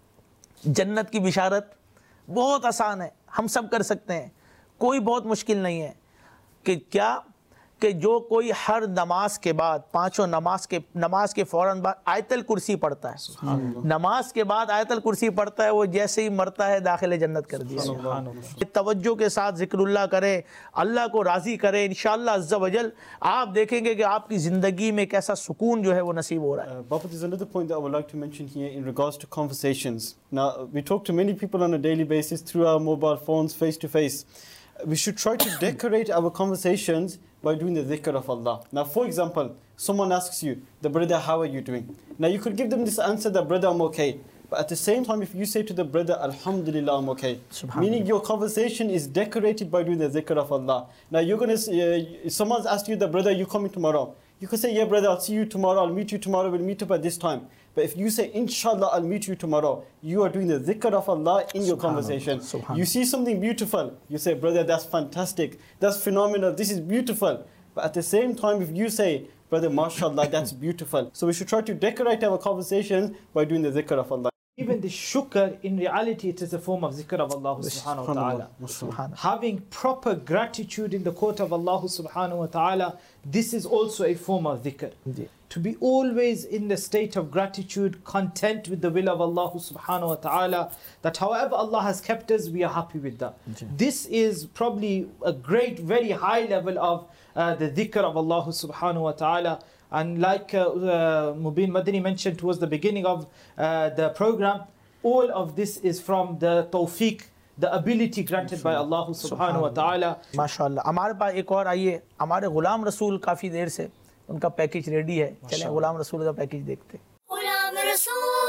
जन्नत की बिशारत बहुत आसान है, हम सब कर सकते हैं, कोई बहुत मुश्किल नहीं है। कि क्या कि जो कोई हर नमाज के बाद, पांचों नमाज के नमाज के फ़ौरन बाद आयतल कुर्सी पढ़ता है, नमाज के बाद आयतल कुर्सी पढ़ता है, वो जैसे ही मरता है दाखिल जन्नत कर दिया। तवज्जो के साथ ज़िक्रुल्लाह करें, अल्लाह को राज़ी करें, इंशाअल्लाह अज़्ज़ा वजल आप देखेंगे कि आपकी ज़िंदगी में कैसा सुकून जो है वो नसीब हो रहा है। Uh, Baba, there's another point that I would like to mention here in regards to conversations. Now, we talk to many people on a daily basis through our mobile phones, face to face. We should try to decorate our conversations by doing the dhikr of Allah. Now, for example, someone asks you, the brother, how are you doing? Now, you could give them this answer, that brother, I'm okay. But at the same time, if you say to the brother, Alhamdulillah, I'm okay, meaning your conversation is decorated by doing the dhikr of Allah. Now, you're going to, uh, someone's asked you, the brother, you coming tomorrow? You could say, yeah, brother, I'll see you tomorrow, I'll meet you tomorrow, we'll meet up at this time. But if you say, inshallah, I'll meet you tomorrow, you are doing the dhikr of Allah in your conversation. You see something beautiful, you say, brother, that's fantastic, that's phenomenal, this is beautiful. But at the same time, if you say, brother, mashallah, that's beautiful. So we should try to decorate our conversations by doing the dhikr of Allah. Even the shukr, in reality, it is a form of zikr of Allah subhanahu wa ta'ala. Having proper gratitude in the court of Allah subhanahu wa ta'ala, this is also a form of dhikr. Indeed. To be always in the state of gratitude, content with the will of Allah subhanahu wa ta'ala, that however Allah has kept us, we are happy with that. Indeed. This is probably a great, very high level of uh, the dhikr of Allah subhanahu wa ta'ala. And like uh, uh, Mubin Madani mentioned towards the beginning of uh, the program, all of this is from the tawfiq, the ability granted by Allah subhanahu wa ta'ala. माशाअल्लाह। हमारे पास एक और आइए, हमारे गुलाम रसूल काफ़ी देर से उनका package ready है, चलें गुलाम रसूल का पैकेज देखते हैं। गुलाम रसूल,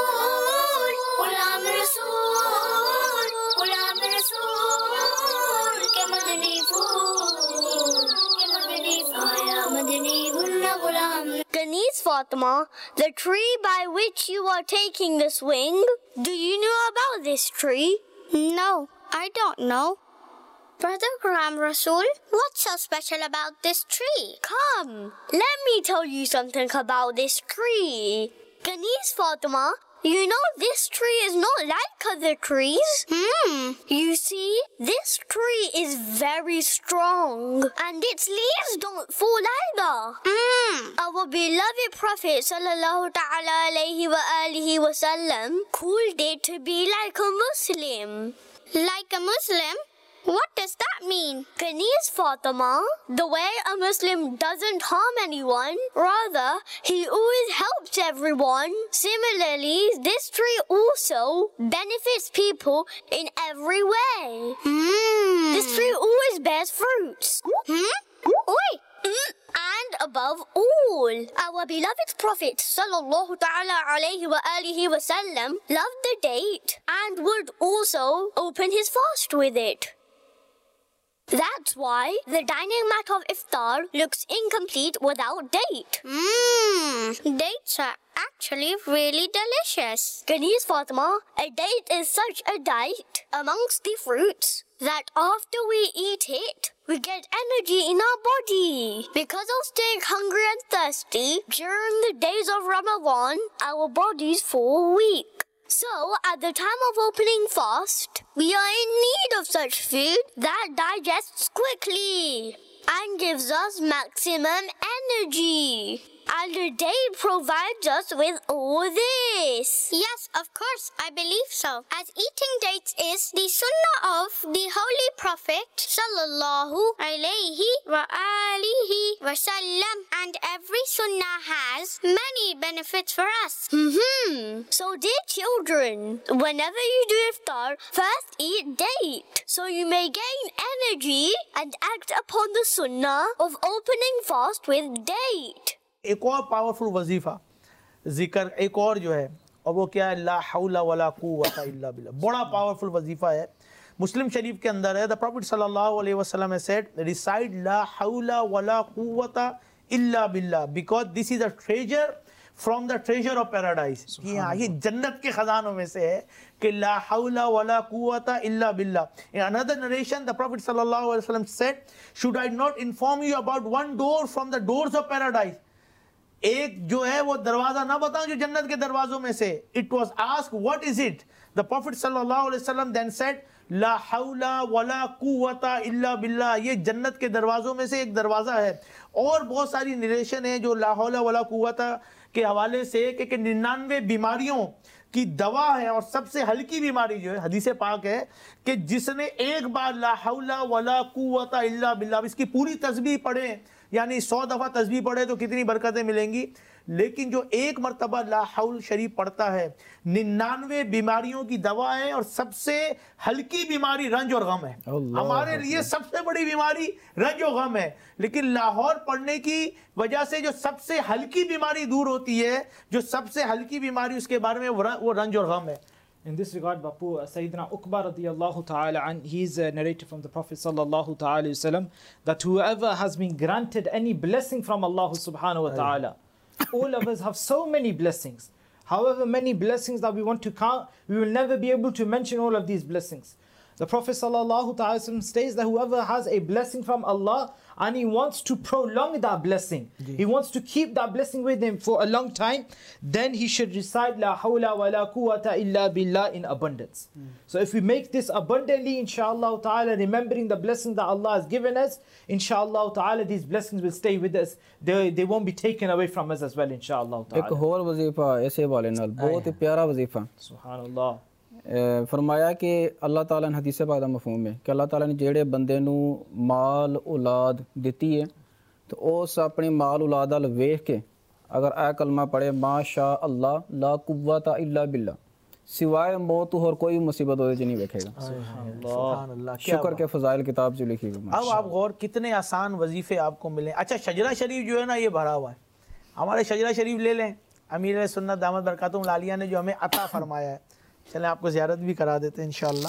गुलाम रसूल, गुलाम रसूल के मदनी फूल, के मदनी आया मदनी मुन्ना गुलाम। Ganeez Fatima, the tree by which you are taking the swing, do you know about this tree? No, I don't know. Brother Ghulam Rasool, what's so special about this tree? Come, let me tell you something about this tree. Ganeez Fatima, you know this tree is not like other trees. Hmm. You see, this tree is very strong and its leaves don't fall either. Hmm. Our beloved Prophet sallallahu ta'ala alayhi wa alihi wa sallam called it to be like a Muslim. Like a Muslim? What does that mean? Ganeez Fatima, the way a Muslim doesn't harm anyone, rather, he always helps everyone. Similarly, this tree also benefits people in every way. Mm. This tree always bears fruits. Hmm? Oi! Mm. And above all, our beloved Prophet sallallahu ta'ala alayhi wa alihi wa sallam loved the date and would also open his fast with it. That's why the dining mat of iftar looks incomplete without date. Mmm, dates are actually really delicious. Ganeez Fatima, a date is such a delight amongst the fruits that after we eat it, we get energy in our body. Because of staying hungry and thirsty during the days of Ramadan, our bodies fall weak. So, at the time of opening fast, we are in need of such food that digests quickly and gives us maximum energy. And the day provides us with all this. Yes, of course, I believe so. As eating dates is the sunnah of the Holy Prophet sallallahu alayhi wa alihi wa sallam, and every sunnah has many benefits for us. Mm-hmm. So, dear children, whenever you do iftar, first eat date, so you may gain energy and act upon the sunnah of opening fast with date. एक और powerful वजीफ़ा ذکر ایک اور جو ہے اور وہ کیا ہے لا حول ولا قوت الا باللہ. بڑا پاورفل وظیفہ ہے. مسلم شریف کے اندر ہے the Prophet صلی اللہ علیہ وسلم has said recite لا حول ولا قوت الا باللہ because this is a treasure from the treasure of paradise. یہ جنت کے خزانوں میں سے ہے کہ لا حول ولا قوت الا باللہ. In another narration the Prophet صلی اللہ علیہ وسلم said should I not inform you about one door from the doors of paradise. ایک جو ہے وہ دروازہ نہ بتاؤں جو جنت کے دروازوں میں سے. It was asked what is it. The Prophet صلی اللہ علیہ وسلم then said لا حول ولا قوت الا باللہ. یہ جنت کے دروازوں میں سے ایک دروازہ ہے. اور بہت ساری نریشن ہیں جو لا حول ولا قوت کے حوالے سے کہ کہ ننانوے بیماریوں کی دوا ہے اور سب سے ہلکی بیماری جو ہے حدیث پاک ہے کہ جس نے ایک بار لا حول ولا قوت الا باللہ اس کی پوری تسبیح پڑھے یعنی سو دفعہ تسبیح پڑھے تو کتنی برکتیں ملیں گی. لیکن جو ایک مرتبہ لا حول شریف پڑھتا ہے ننانوے بیماریوں کی دوا ہے اور سب سے ہلکی بیماری رنج اور غم ہے. ہمارے لیے سب سے بڑی بیماری رنج و غم ہے لیکن لاہور پڑھنے کی وجہ سے جو سب سے ہلکی بیماری دور ہوتی ہے جو سب سے ہلکی بیماری اس کے بارے میں وہ رنج اور غم ہے. In this regard, Bapu, Sayyidina Uqba radiyallahu ta'ala an, he's uh, narrated from the Prophet sallallahu ta'ala wasallam that whoever has been granted any blessing from Allah subhanahu wa ta'ala, all of us have so many blessings. However many blessings that we want to count, we will never be able to mention all of these blessings. The Prophet sallallahu ta'ala wasallam states that whoever has a blessing from Allah and he wants to prolong that blessing, he wants to keep that blessing with him for a long time, then he should recite La hawla wa la quwwata illa billah in abundance. Mm. So if we make this abundantly, inshallah ta'ala, remembering the blessings that Allah has given us, inshallah ta'ala, these blessings will stay with us. They, they won't be taken away from us as well, inshallah ta'ala. ایک اور وظیفہ ایسے والے نال بہت ہی پیارا وظیفہ سبحاناللہ فرمایا کہ اللہ تعالیٰ نے حدیث پاک دا مفہوم ہے کہ اللہ تعالیٰ نے جیڑے بندے نو مال اولاد دیتی ہے تو اس اپنی مال اولاد ال ویکھ کے اگر اے کلمہ پڑھے ما شاء اللہ لا قوت الا باللہ سوائے موت اور کوئی مصیبت ہوئے جو نہیں ویکھے گا. سبحان اللہ. شکر کے فضائل کتاب جو لکھی ہوئی. اب آپ غور کتنے آسان وظیفے آپ کو ملیں. اچھا شجرہ شریف جو ہے نا یہ بھرا ہوا ہے. ہمارے شجرہ شریف لے لیں امیر سنت دامت برکاتہم العالیہ نے جو ہمیں عطا فرمایا ہے. چلیں آپ کو زیارت بھی کرا دیتے ہیں انشاءاللہ.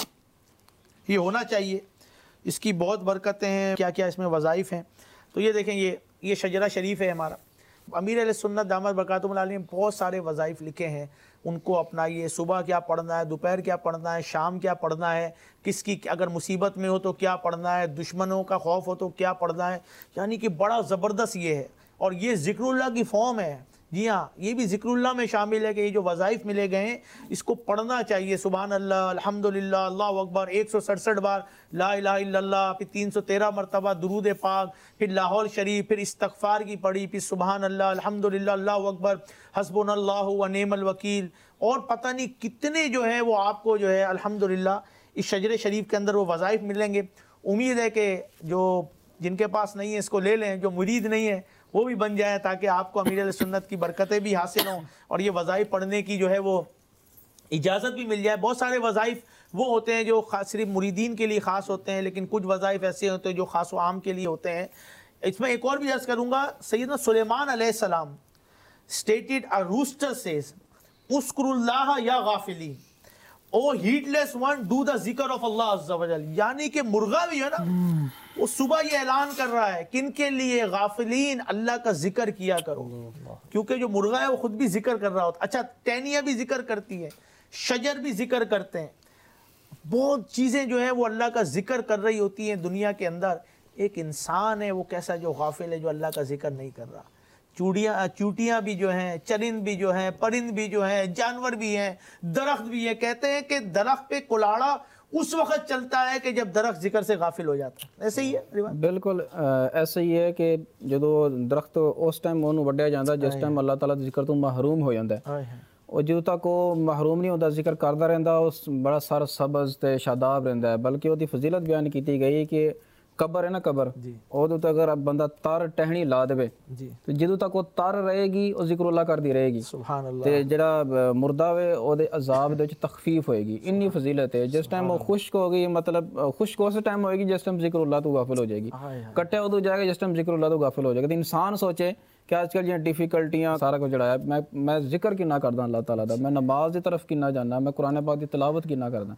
یہ ہونا چاہیے. اس کی بہت برکتیں ہیں. کیا کیا اس میں وظائف ہیں تو یہ دیکھیں یہ یہ شجرہ شریف ہے ہمارا. امیر علیہ سنت دامت برکاتہم العالیہ نے بہت سارے وظائف لکھے ہیں. ان کو اپنائیے. صبح کیا پڑھنا ہے, دوپہر کیا پڑھنا ہے, شام کیا پڑھنا ہے, کس کی اگر مصیبت میں ہو تو کیا پڑھنا ہے, دشمنوں کا خوف ہو تو کیا پڑھنا ہے. یعنی کہ بڑا زبردست یہ ہے اور یہ ذکر اللہ کی فارم ہے. جی ہاں یہ بھی ذکر اللہ میں شامل ہے کہ یہ جو وظائف ملے گئے ہیں اس کو پڑھنا چاہیے. سبحان اللہ, الحمدللہ, اللہ اکبر ایک سو سڑسٹھ بار, لا الہ الا اللہ, پھر تین سو تیرہ مرتبہ درود پاک, پھر لاہور شریف, پھر استغفار کی پڑھی, پھر سبحان اللہ, الحمدللہ, اللہ اکبر, حسبنا اللہ و نعم الوکیل, اور پتہ نہیں کتنے جو ہیں وہ آپ کو جو ہے الحمدللہ اس شجر شریف کے اندر وہ وظائف ملیں گے. امید ہے کہ جو جن کے پاس نہیں ہے اس کو لے لیں, جو مرید نہیں ہے وہ بھی بن جائے تاکہ آپ کو امیر علیہ سنت کی برکتیں بھی حاصل ہوں اور یہ وظائف پڑھنے کی جو ہے وہ اجازت بھی مل جائے. بہت سارے وظائف وہ ہوتے ہیں جو صرف مریدین کے لیے خاص ہوتے ہیں لیکن کچھ وظائف ایسے ہوتے ہیں جو خاص و عام کے لیے ہوتے ہیں. اس میں ایک اور بھی عرض کروں گا. سیدنا سلیمان علیہ السلام stated a rooster says اذکر اللہ یا غافلین, او ہیڈلیس ون ڈو دا ذکر آف اللہ عز و جل. یعنی کہ مرغا بھی ہے نا وہ صبح یہ اعلان کر رہا ہے کن کے لیے, غافلین, اللہ کا ذکر کیا کرو. کیونکہ جو مرغا ہے وہ خود بھی ذکر کر رہا ہوتا. اچھا ٹینیاں بھی ذکر کرتی ہیں, شجر بھی ذکر کرتے ہیں, بہت چیزیں جو ہیں وہ اللہ کا ذکر کر رہی ہوتی ہیں دنیا کے اندر. ایک انسان ہے وہ کیسا جو غافل ہے جو اللہ کا ذکر نہیں کر رہا. چوڑیاں چوٹیاں بھی جو ہیں, چرند بھی جو ہیں, پرند بھی جو ہیں, جانور بھی ہیں, درخت بھی ہیں. کہتے ہیں کہ درخت پہ کلاڑا اس وقت چلتا ہے کہ جب درخت ذکر سے غافل ہو جاتا ہے. ایسے ہی ہے بالکل ایسا ہی ہے کہ جدو درخت اس ٹائم انہوں وڈیا جاتا جس ٹائم اللہ تعالیٰ ذکر تو محروم ہو جاتا ہے, اور جدو تک وہ محروم نہیں ہوتا ذکر کرتا رہتا اس بڑا سر سبز تے شاداب رہتا ہے. بلکہ وہ فضیلت بیان کی گئی کہ قبر ہے نا قبر جی وہ تو اگر اب بندہ تر ٹہنی لا دے جی تو جدوں تک وہ تر رہے گی وہ ذکر اللہ کرਦੀ رہے گی سبحان اللہ تے جڑا مردہ وے او دے عذاب دے وچ تخفیف ہوئے گی انی فضیلت ہے جس ٹائم وہ خشک ہو گئی مطلب خشک اس ٹائم ہوئے گی جس ٹائم ذکر اللہ تو غافل ہو جائے گی کٹے ادو جائے گا جس ٹائم ذکر اللہ تو غافل ہو جائے گا. انسان سوچے کہ آج کل یہ ڈیفیکلٹیاں سارا کچھ جڑا ہے میں میں ذکر کنا کردا اللہ تعالیٰ دا میں نماز دی طرف کنا جانا میں قرآن پاک دی تلاوت کنا کردا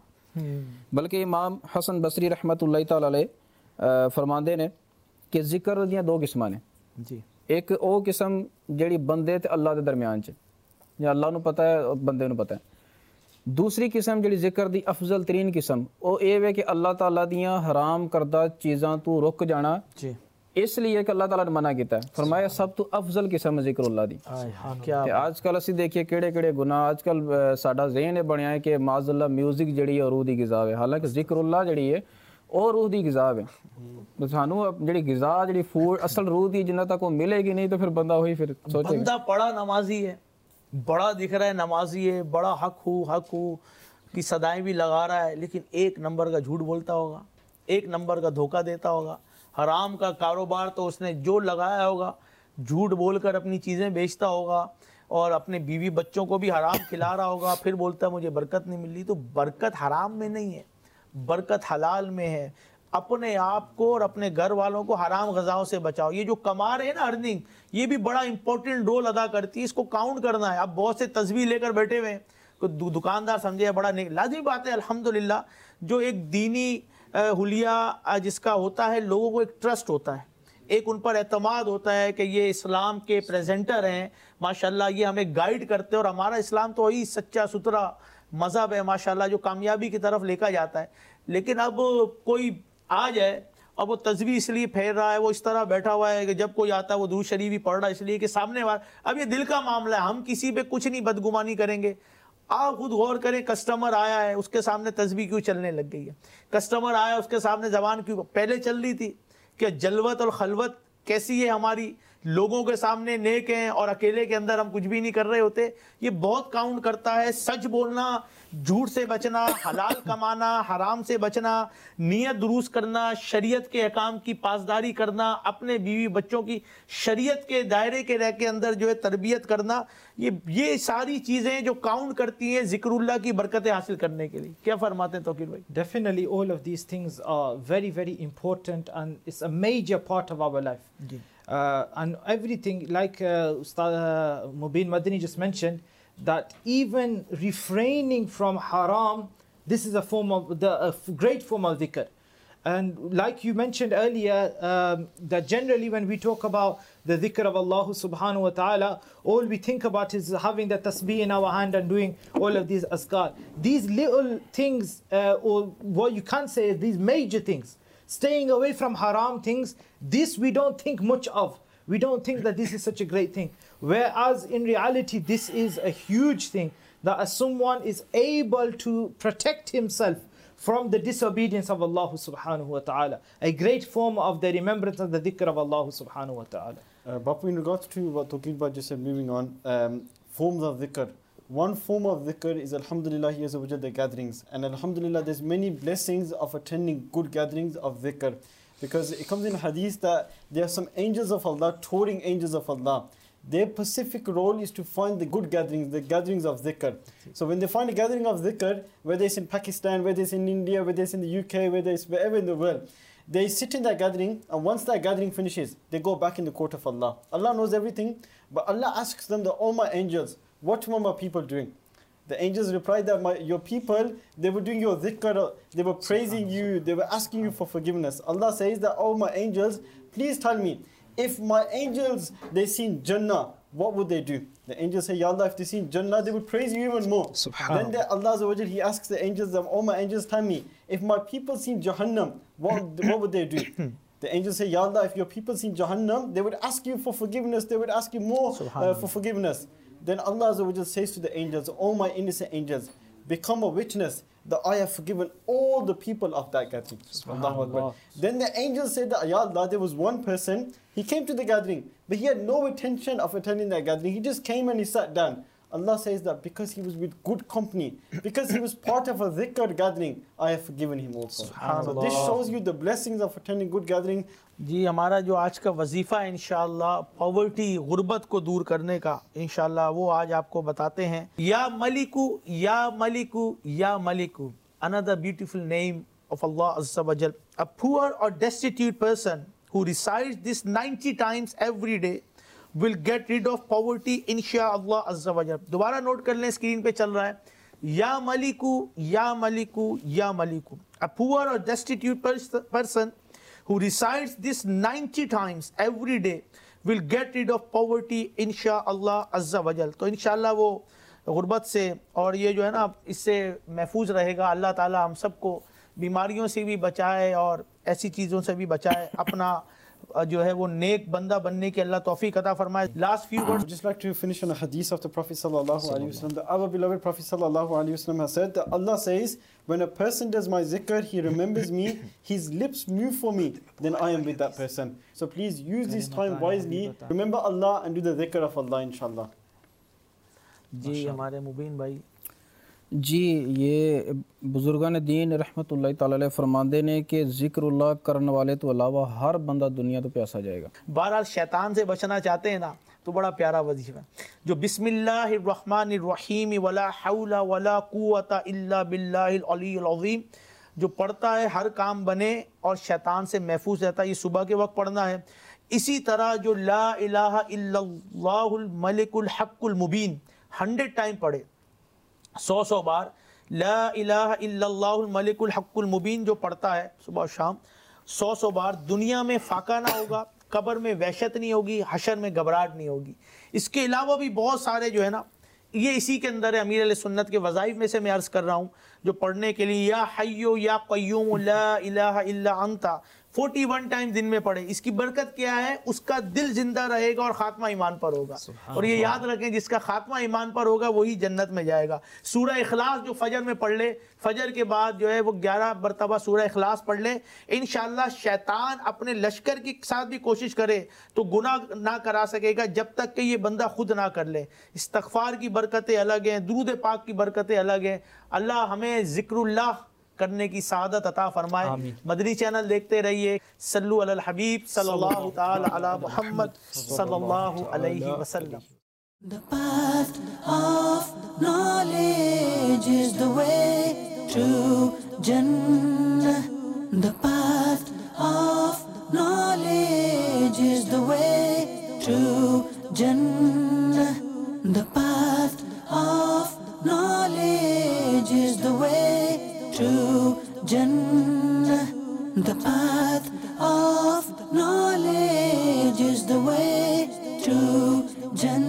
بلکہ امام حسن بصری رحمۃ اللہ تعالی علیہ فرماندے نے کہ ذکر دیاں دو قسماں نے جی ایک او قسم جیڑی بندے تے اللہ دے درمیان چ یا اللہ نو پتہ ہے اور بندے نو پتہ ہے. دوسری قسم جیڑی ذکر دی افضل ترین قسم او اے وے کہ اللہ تعالیٰ دیاں حرام کردہ چیزاں تو رک جانا جی اس لیے کہ اللہ تعالیٰ نے منع کیتا ہے فرمایا سب تو افضل قسم ذکر اللہ دی. کیا کہ آج کل اسی دیکھیے کیڑے کیڑے گناہ آج کل ساڈا ذہن ہے بنیا ہے کہ معاذ اللہ میوزک جڑی ہے روح دی غذا ہے حالانکہ ذکر اللہ جڑی ہے اور روح دی غذا ہے. سانو جڑی غذا جڑی فوڈ اصل روح دی جنہ تک وہ ملے گی نہیں تو پھر بندہ وہی پھر سوچے بندہ بڑا نمازی ہے بڑا دکھ رہا ہے نمازی ہے بڑا حق ہو حق ہو کی صدائیں بھی لگا رہا ہے لیکن ایک نمبر کا جھوٹ بولتا ہوگا ایک نمبر کا دھوکہ دیتا ہوگا. حرام کا کاروبار تو اس نے جو لگایا ہوگا جھوٹ بول کر اپنی چیزیں بیچتا ہوگا اور اپنے بیوی بچوں کو بھی حرام کھلا رہا ہوگا پھر بولتا ہے مجھے برکت نہیں مل رہی. تو برکت حرام میں نہیں ہے برکت حلال میں ہے. اپنے آپ کو اور اپنے گھر والوں کو حرام غذاؤں سے بچاؤ. یہ جو کما رہے ہیں نا ارننگ یہ بھی بڑا امپورٹنٹ رول ادا کرتی ہے اس کو کاؤنٹ کرنا ہے. اب بہت سے تسبیح لے کر بیٹھے ہوئے ہیں دکاندار سمجھے بڑا نیک لازمی بات ہے الحمدللہ جو ایک دینی حلیہ جس کا ہوتا ہے لوگوں کو ایک ٹرسٹ ہوتا ہے ایک ان پر اعتماد ہوتا ہے کہ یہ اسلام کے پریزنٹر ہیں ماشاءاللہ یہ ہمیں گائیڈ کرتے ہیں اور ہمارا اسلام تو وہی سچا ستھرا مذہب ہے ماشاءاللہ جو کامیابی کی طرف لے کر جاتا ہے. لیکن اب کوئی آ جائے اب وہ تسبیح اس لیے پھیر رہا ہے وہ اس طرح بیٹھا ہوا ہے کہ جب کوئی آتا ہے وہ درود شریف ہی پڑھ رہا ہے اس لیے کہ سامنے والا اب یہ دل کا معاملہ ہے ہم کسی پہ کچھ نہیں بدگمانی کریں گے. آپ خود غور کریں کسٹمر آیا ہے اس کے سامنے تسبیح کیوں چلنے لگ گئی ہے کسٹمر آیا اس کے سامنے زبان کیوں پہلے چل رہی تھی کہ جلوت اور خلوت کیسی ہے ہماری لوگوں کے سامنے نیک ہیں اور اکیلے کے اندر ہم کچھ بھی نہیں کر رہے ہوتے. یہ بہت کاؤنٹ کرتا ہے سچ بولنا جھوٹ سے بچنا حلال کمانا حرام سے بچنا نیت درست کرنا شریعت کے احکام کی پاسداری کرنا اپنے بیوی بچوں کی شریعت کے دائرے کے رہ کے اندر جو ہے تربیت کرنا یہ یہ ساری چیزیں جو کاؤنٹ کرتی ہیں ذکر اللہ کی برکتیں حاصل کرنے کے لیے. کیا فرماتے ہیں توقیر بھائی؟ Definitely all of these things are very very important and it's a major part of our life. G Uh, and everything like uh, Ustad uh, Mubin Madani just mentioned that even refraining from haram this is a form of the a great form of dhikr. And like you mentioned earlier um, that generally when we talk about the dhikr of Allah subhanahu wa ta'ala all we think about is having the tasbih in our hand and doing all of these azkar. These little things uh, or what you can't say is these major things staying away from haram things, this we don't think much of. We don't think that this is such a great thing. Whereas in reality, this is a huge thing. That as someone is able to protect himself from the disobedience of Allah subhanahu wa ta'ala. A great form of the remembrance of the dhikr of Allah subhanahu wa ta'ala. Uh, Bapu, in regards to what Tawqir Bhai just said, moving on, um, forms of dhikr. One form of dhikr is alhamdulillah the gatherings, and alhamdulillah there's many blessings of attending good gatherings of dhikr, because it comes in hadith that there are some angels of Allah, touring angels of Allah. Their specific role is to find the good gatherings, the gatherings of dhikr. So when they find a gathering of dhikr, whether it's in Pakistan, whether it's in India, whether it's in the U K, whether it's wherever in the world, they sit in that gathering, and once that gathering finishes, they go back in the court of Allah. Allah knows everything, but Allah asks them, that, "Oh my angels, what were my people doing?" The angels replied that my, your people, they were doing your dhikr, they were praising you, they were asking you for forgiveness. Allah says that, "Oh my angels, please tell me, if my angels, they seen Jannah, what would they do?" The angels say, "Ya Allah, if they seen Jannah, they would praise you even more." Then the, Allah Azza wa Jal, He asks the angels, "Oh my angels, tell me, if my people seen Jahannam, what, what would they do?" The angels say, "Ya Allah, if your people seen Jahannam, they would ask you for forgiveness, they would ask you more uh, for forgiveness." Then Allah Azza wa Jal says to the angels, "Oh my innocent angels, become a witness that I have forgiven all the people of that gathering." Allahu Akbar. Then the angels said that, "Ya Allah, there was one person, he came to the gathering, but he had no intention of attending that gathering. He just came and he sat down." Allah says that because he was with good company, because he was part of a dhikr gathering, I have forgiven him also. So this shows you the blessings of attending good gathering. جی ہمارا جو آج کا وظیفہ ہے انشاءاللہ poverty غربت کو دور کرنے کا انشاءاللہ وہ آج آپ کو بتاتے ہیں. یا ملکو یا ملکو یا ملکو, another beautiful name of Allah Azza wa Jal. A poor or destitute person who recites this ninety times every day will get rid of poverty inshallah Azza wa Jal. دوبارہ نوٹ کر لیں, اسکرین پہ چل رہا ہے. یا ملکو یا ملکو یا ملکو. A poor or destitute person who recites this ninety times every day will get rid of poverty inshallah Azza wa Jal. تو انشاءاللہ وہ غربت سے اور یہ جو ہے نا اس سے محفوظ رہے گا. اللہ تعالی ہم سب کو بیماریوں سے بھی بچائے اور ایسی چیزوں سے بھی بچائے, اپنا جو ہے وہ نیک بندہ بننے کی اللہ توفیق عطا فرمائے. Last few words. I'd just like to finish on a hadith of the Prophet sallallahu alaihi wasallam. That our beloved Prophet sallallahu alaihi wasallam has said that Allah says, when a person does my zikr, he remembers me, his lips move for me, then I am with that person. So please use this time wisely. Remember Allah and do the zikr of Allah inshallah. جی ہمارے مبین بھائی. جی یہ بزرگان دین رحمۃ اللہ تعالی علیہ فرماندے نے کہ ذکر اللہ کرنے والے تو علاوہ ہر بندہ دنیا تو پیاسا جائے گا. بہرحال شیطان سے بچنا چاہتے ہیں نا تو بڑا پیارا وظیفہ ہے جو بسم اللہ الرحمن الرحیم ولا حول ولا قوت الا باللہ العلی العظیم جو پڑھتا ہے ہر کام بنے اور شیطان سے محفوظ رہتا ہے. یہ صبح کے وقت پڑھنا ہے. اسی طرح جو لا الہ الا اللہ الملک الحق المبین ہنڈریڈ ٹائم پڑھے, سو سو بار لا الہ الا اللہ الملک الحق المبین جو پڑھتا ہے صبح و شام سو سو بار, دنیا میں فاقہ نہ ہوگا, قبر میں وحشت نہیں ہوگی, حشر میں گھبراہٹ نہیں ہوگی. اس کے علاوہ بھی بہت سارے جو ہے نا یہ اسی کے اندر ہے. امیر علیہ سنت کے وظائف میں سے میں عرض کر رہا ہوں جو پڑھنے کے لیے یا حیو یا قیوم لا الہ الا انت فورٹی ون ٹائم دن میں پڑھے. اس کی برکت کیا ہے, اس کا دل زندہ رہے گا اور خاتمہ ایمان پر ہوگا. اور یہ یاد رکھیں جس کا خاتمہ ایمان پر ہوگا وہی جنت میں جائے گا. سورہ اخلاص جو فجر میں پڑھ لے, فجر کے بعد جو ہے وہ گیارہ مرتبہ سورہ اخلاص پڑھ لے, انشاءاللہ شیطان اپنے لشکر کے ساتھ بھی کوشش کرے تو گناہ نہ کرا سکے گا جب تک کہ یہ بندہ خود نہ کر لے. استغفار کی برکتیں الگ ہیں, درود پاک کی برکتیں الگ ہیں. اللہ ہمیں ذکر اللہ کرنے کی سعادت عطا فرمائے. مدنی چینل دیکھتے رہیے. صلو علی الحبیب صلی اللہ تعالی علی محمد صلی اللہ علیہ وسلم. The path of knowledge is the way to Jannah. The path of knowledge is the way to Jannah. The path of knowledge is the way to Jannah. The path of knowledge is the way to Jannah.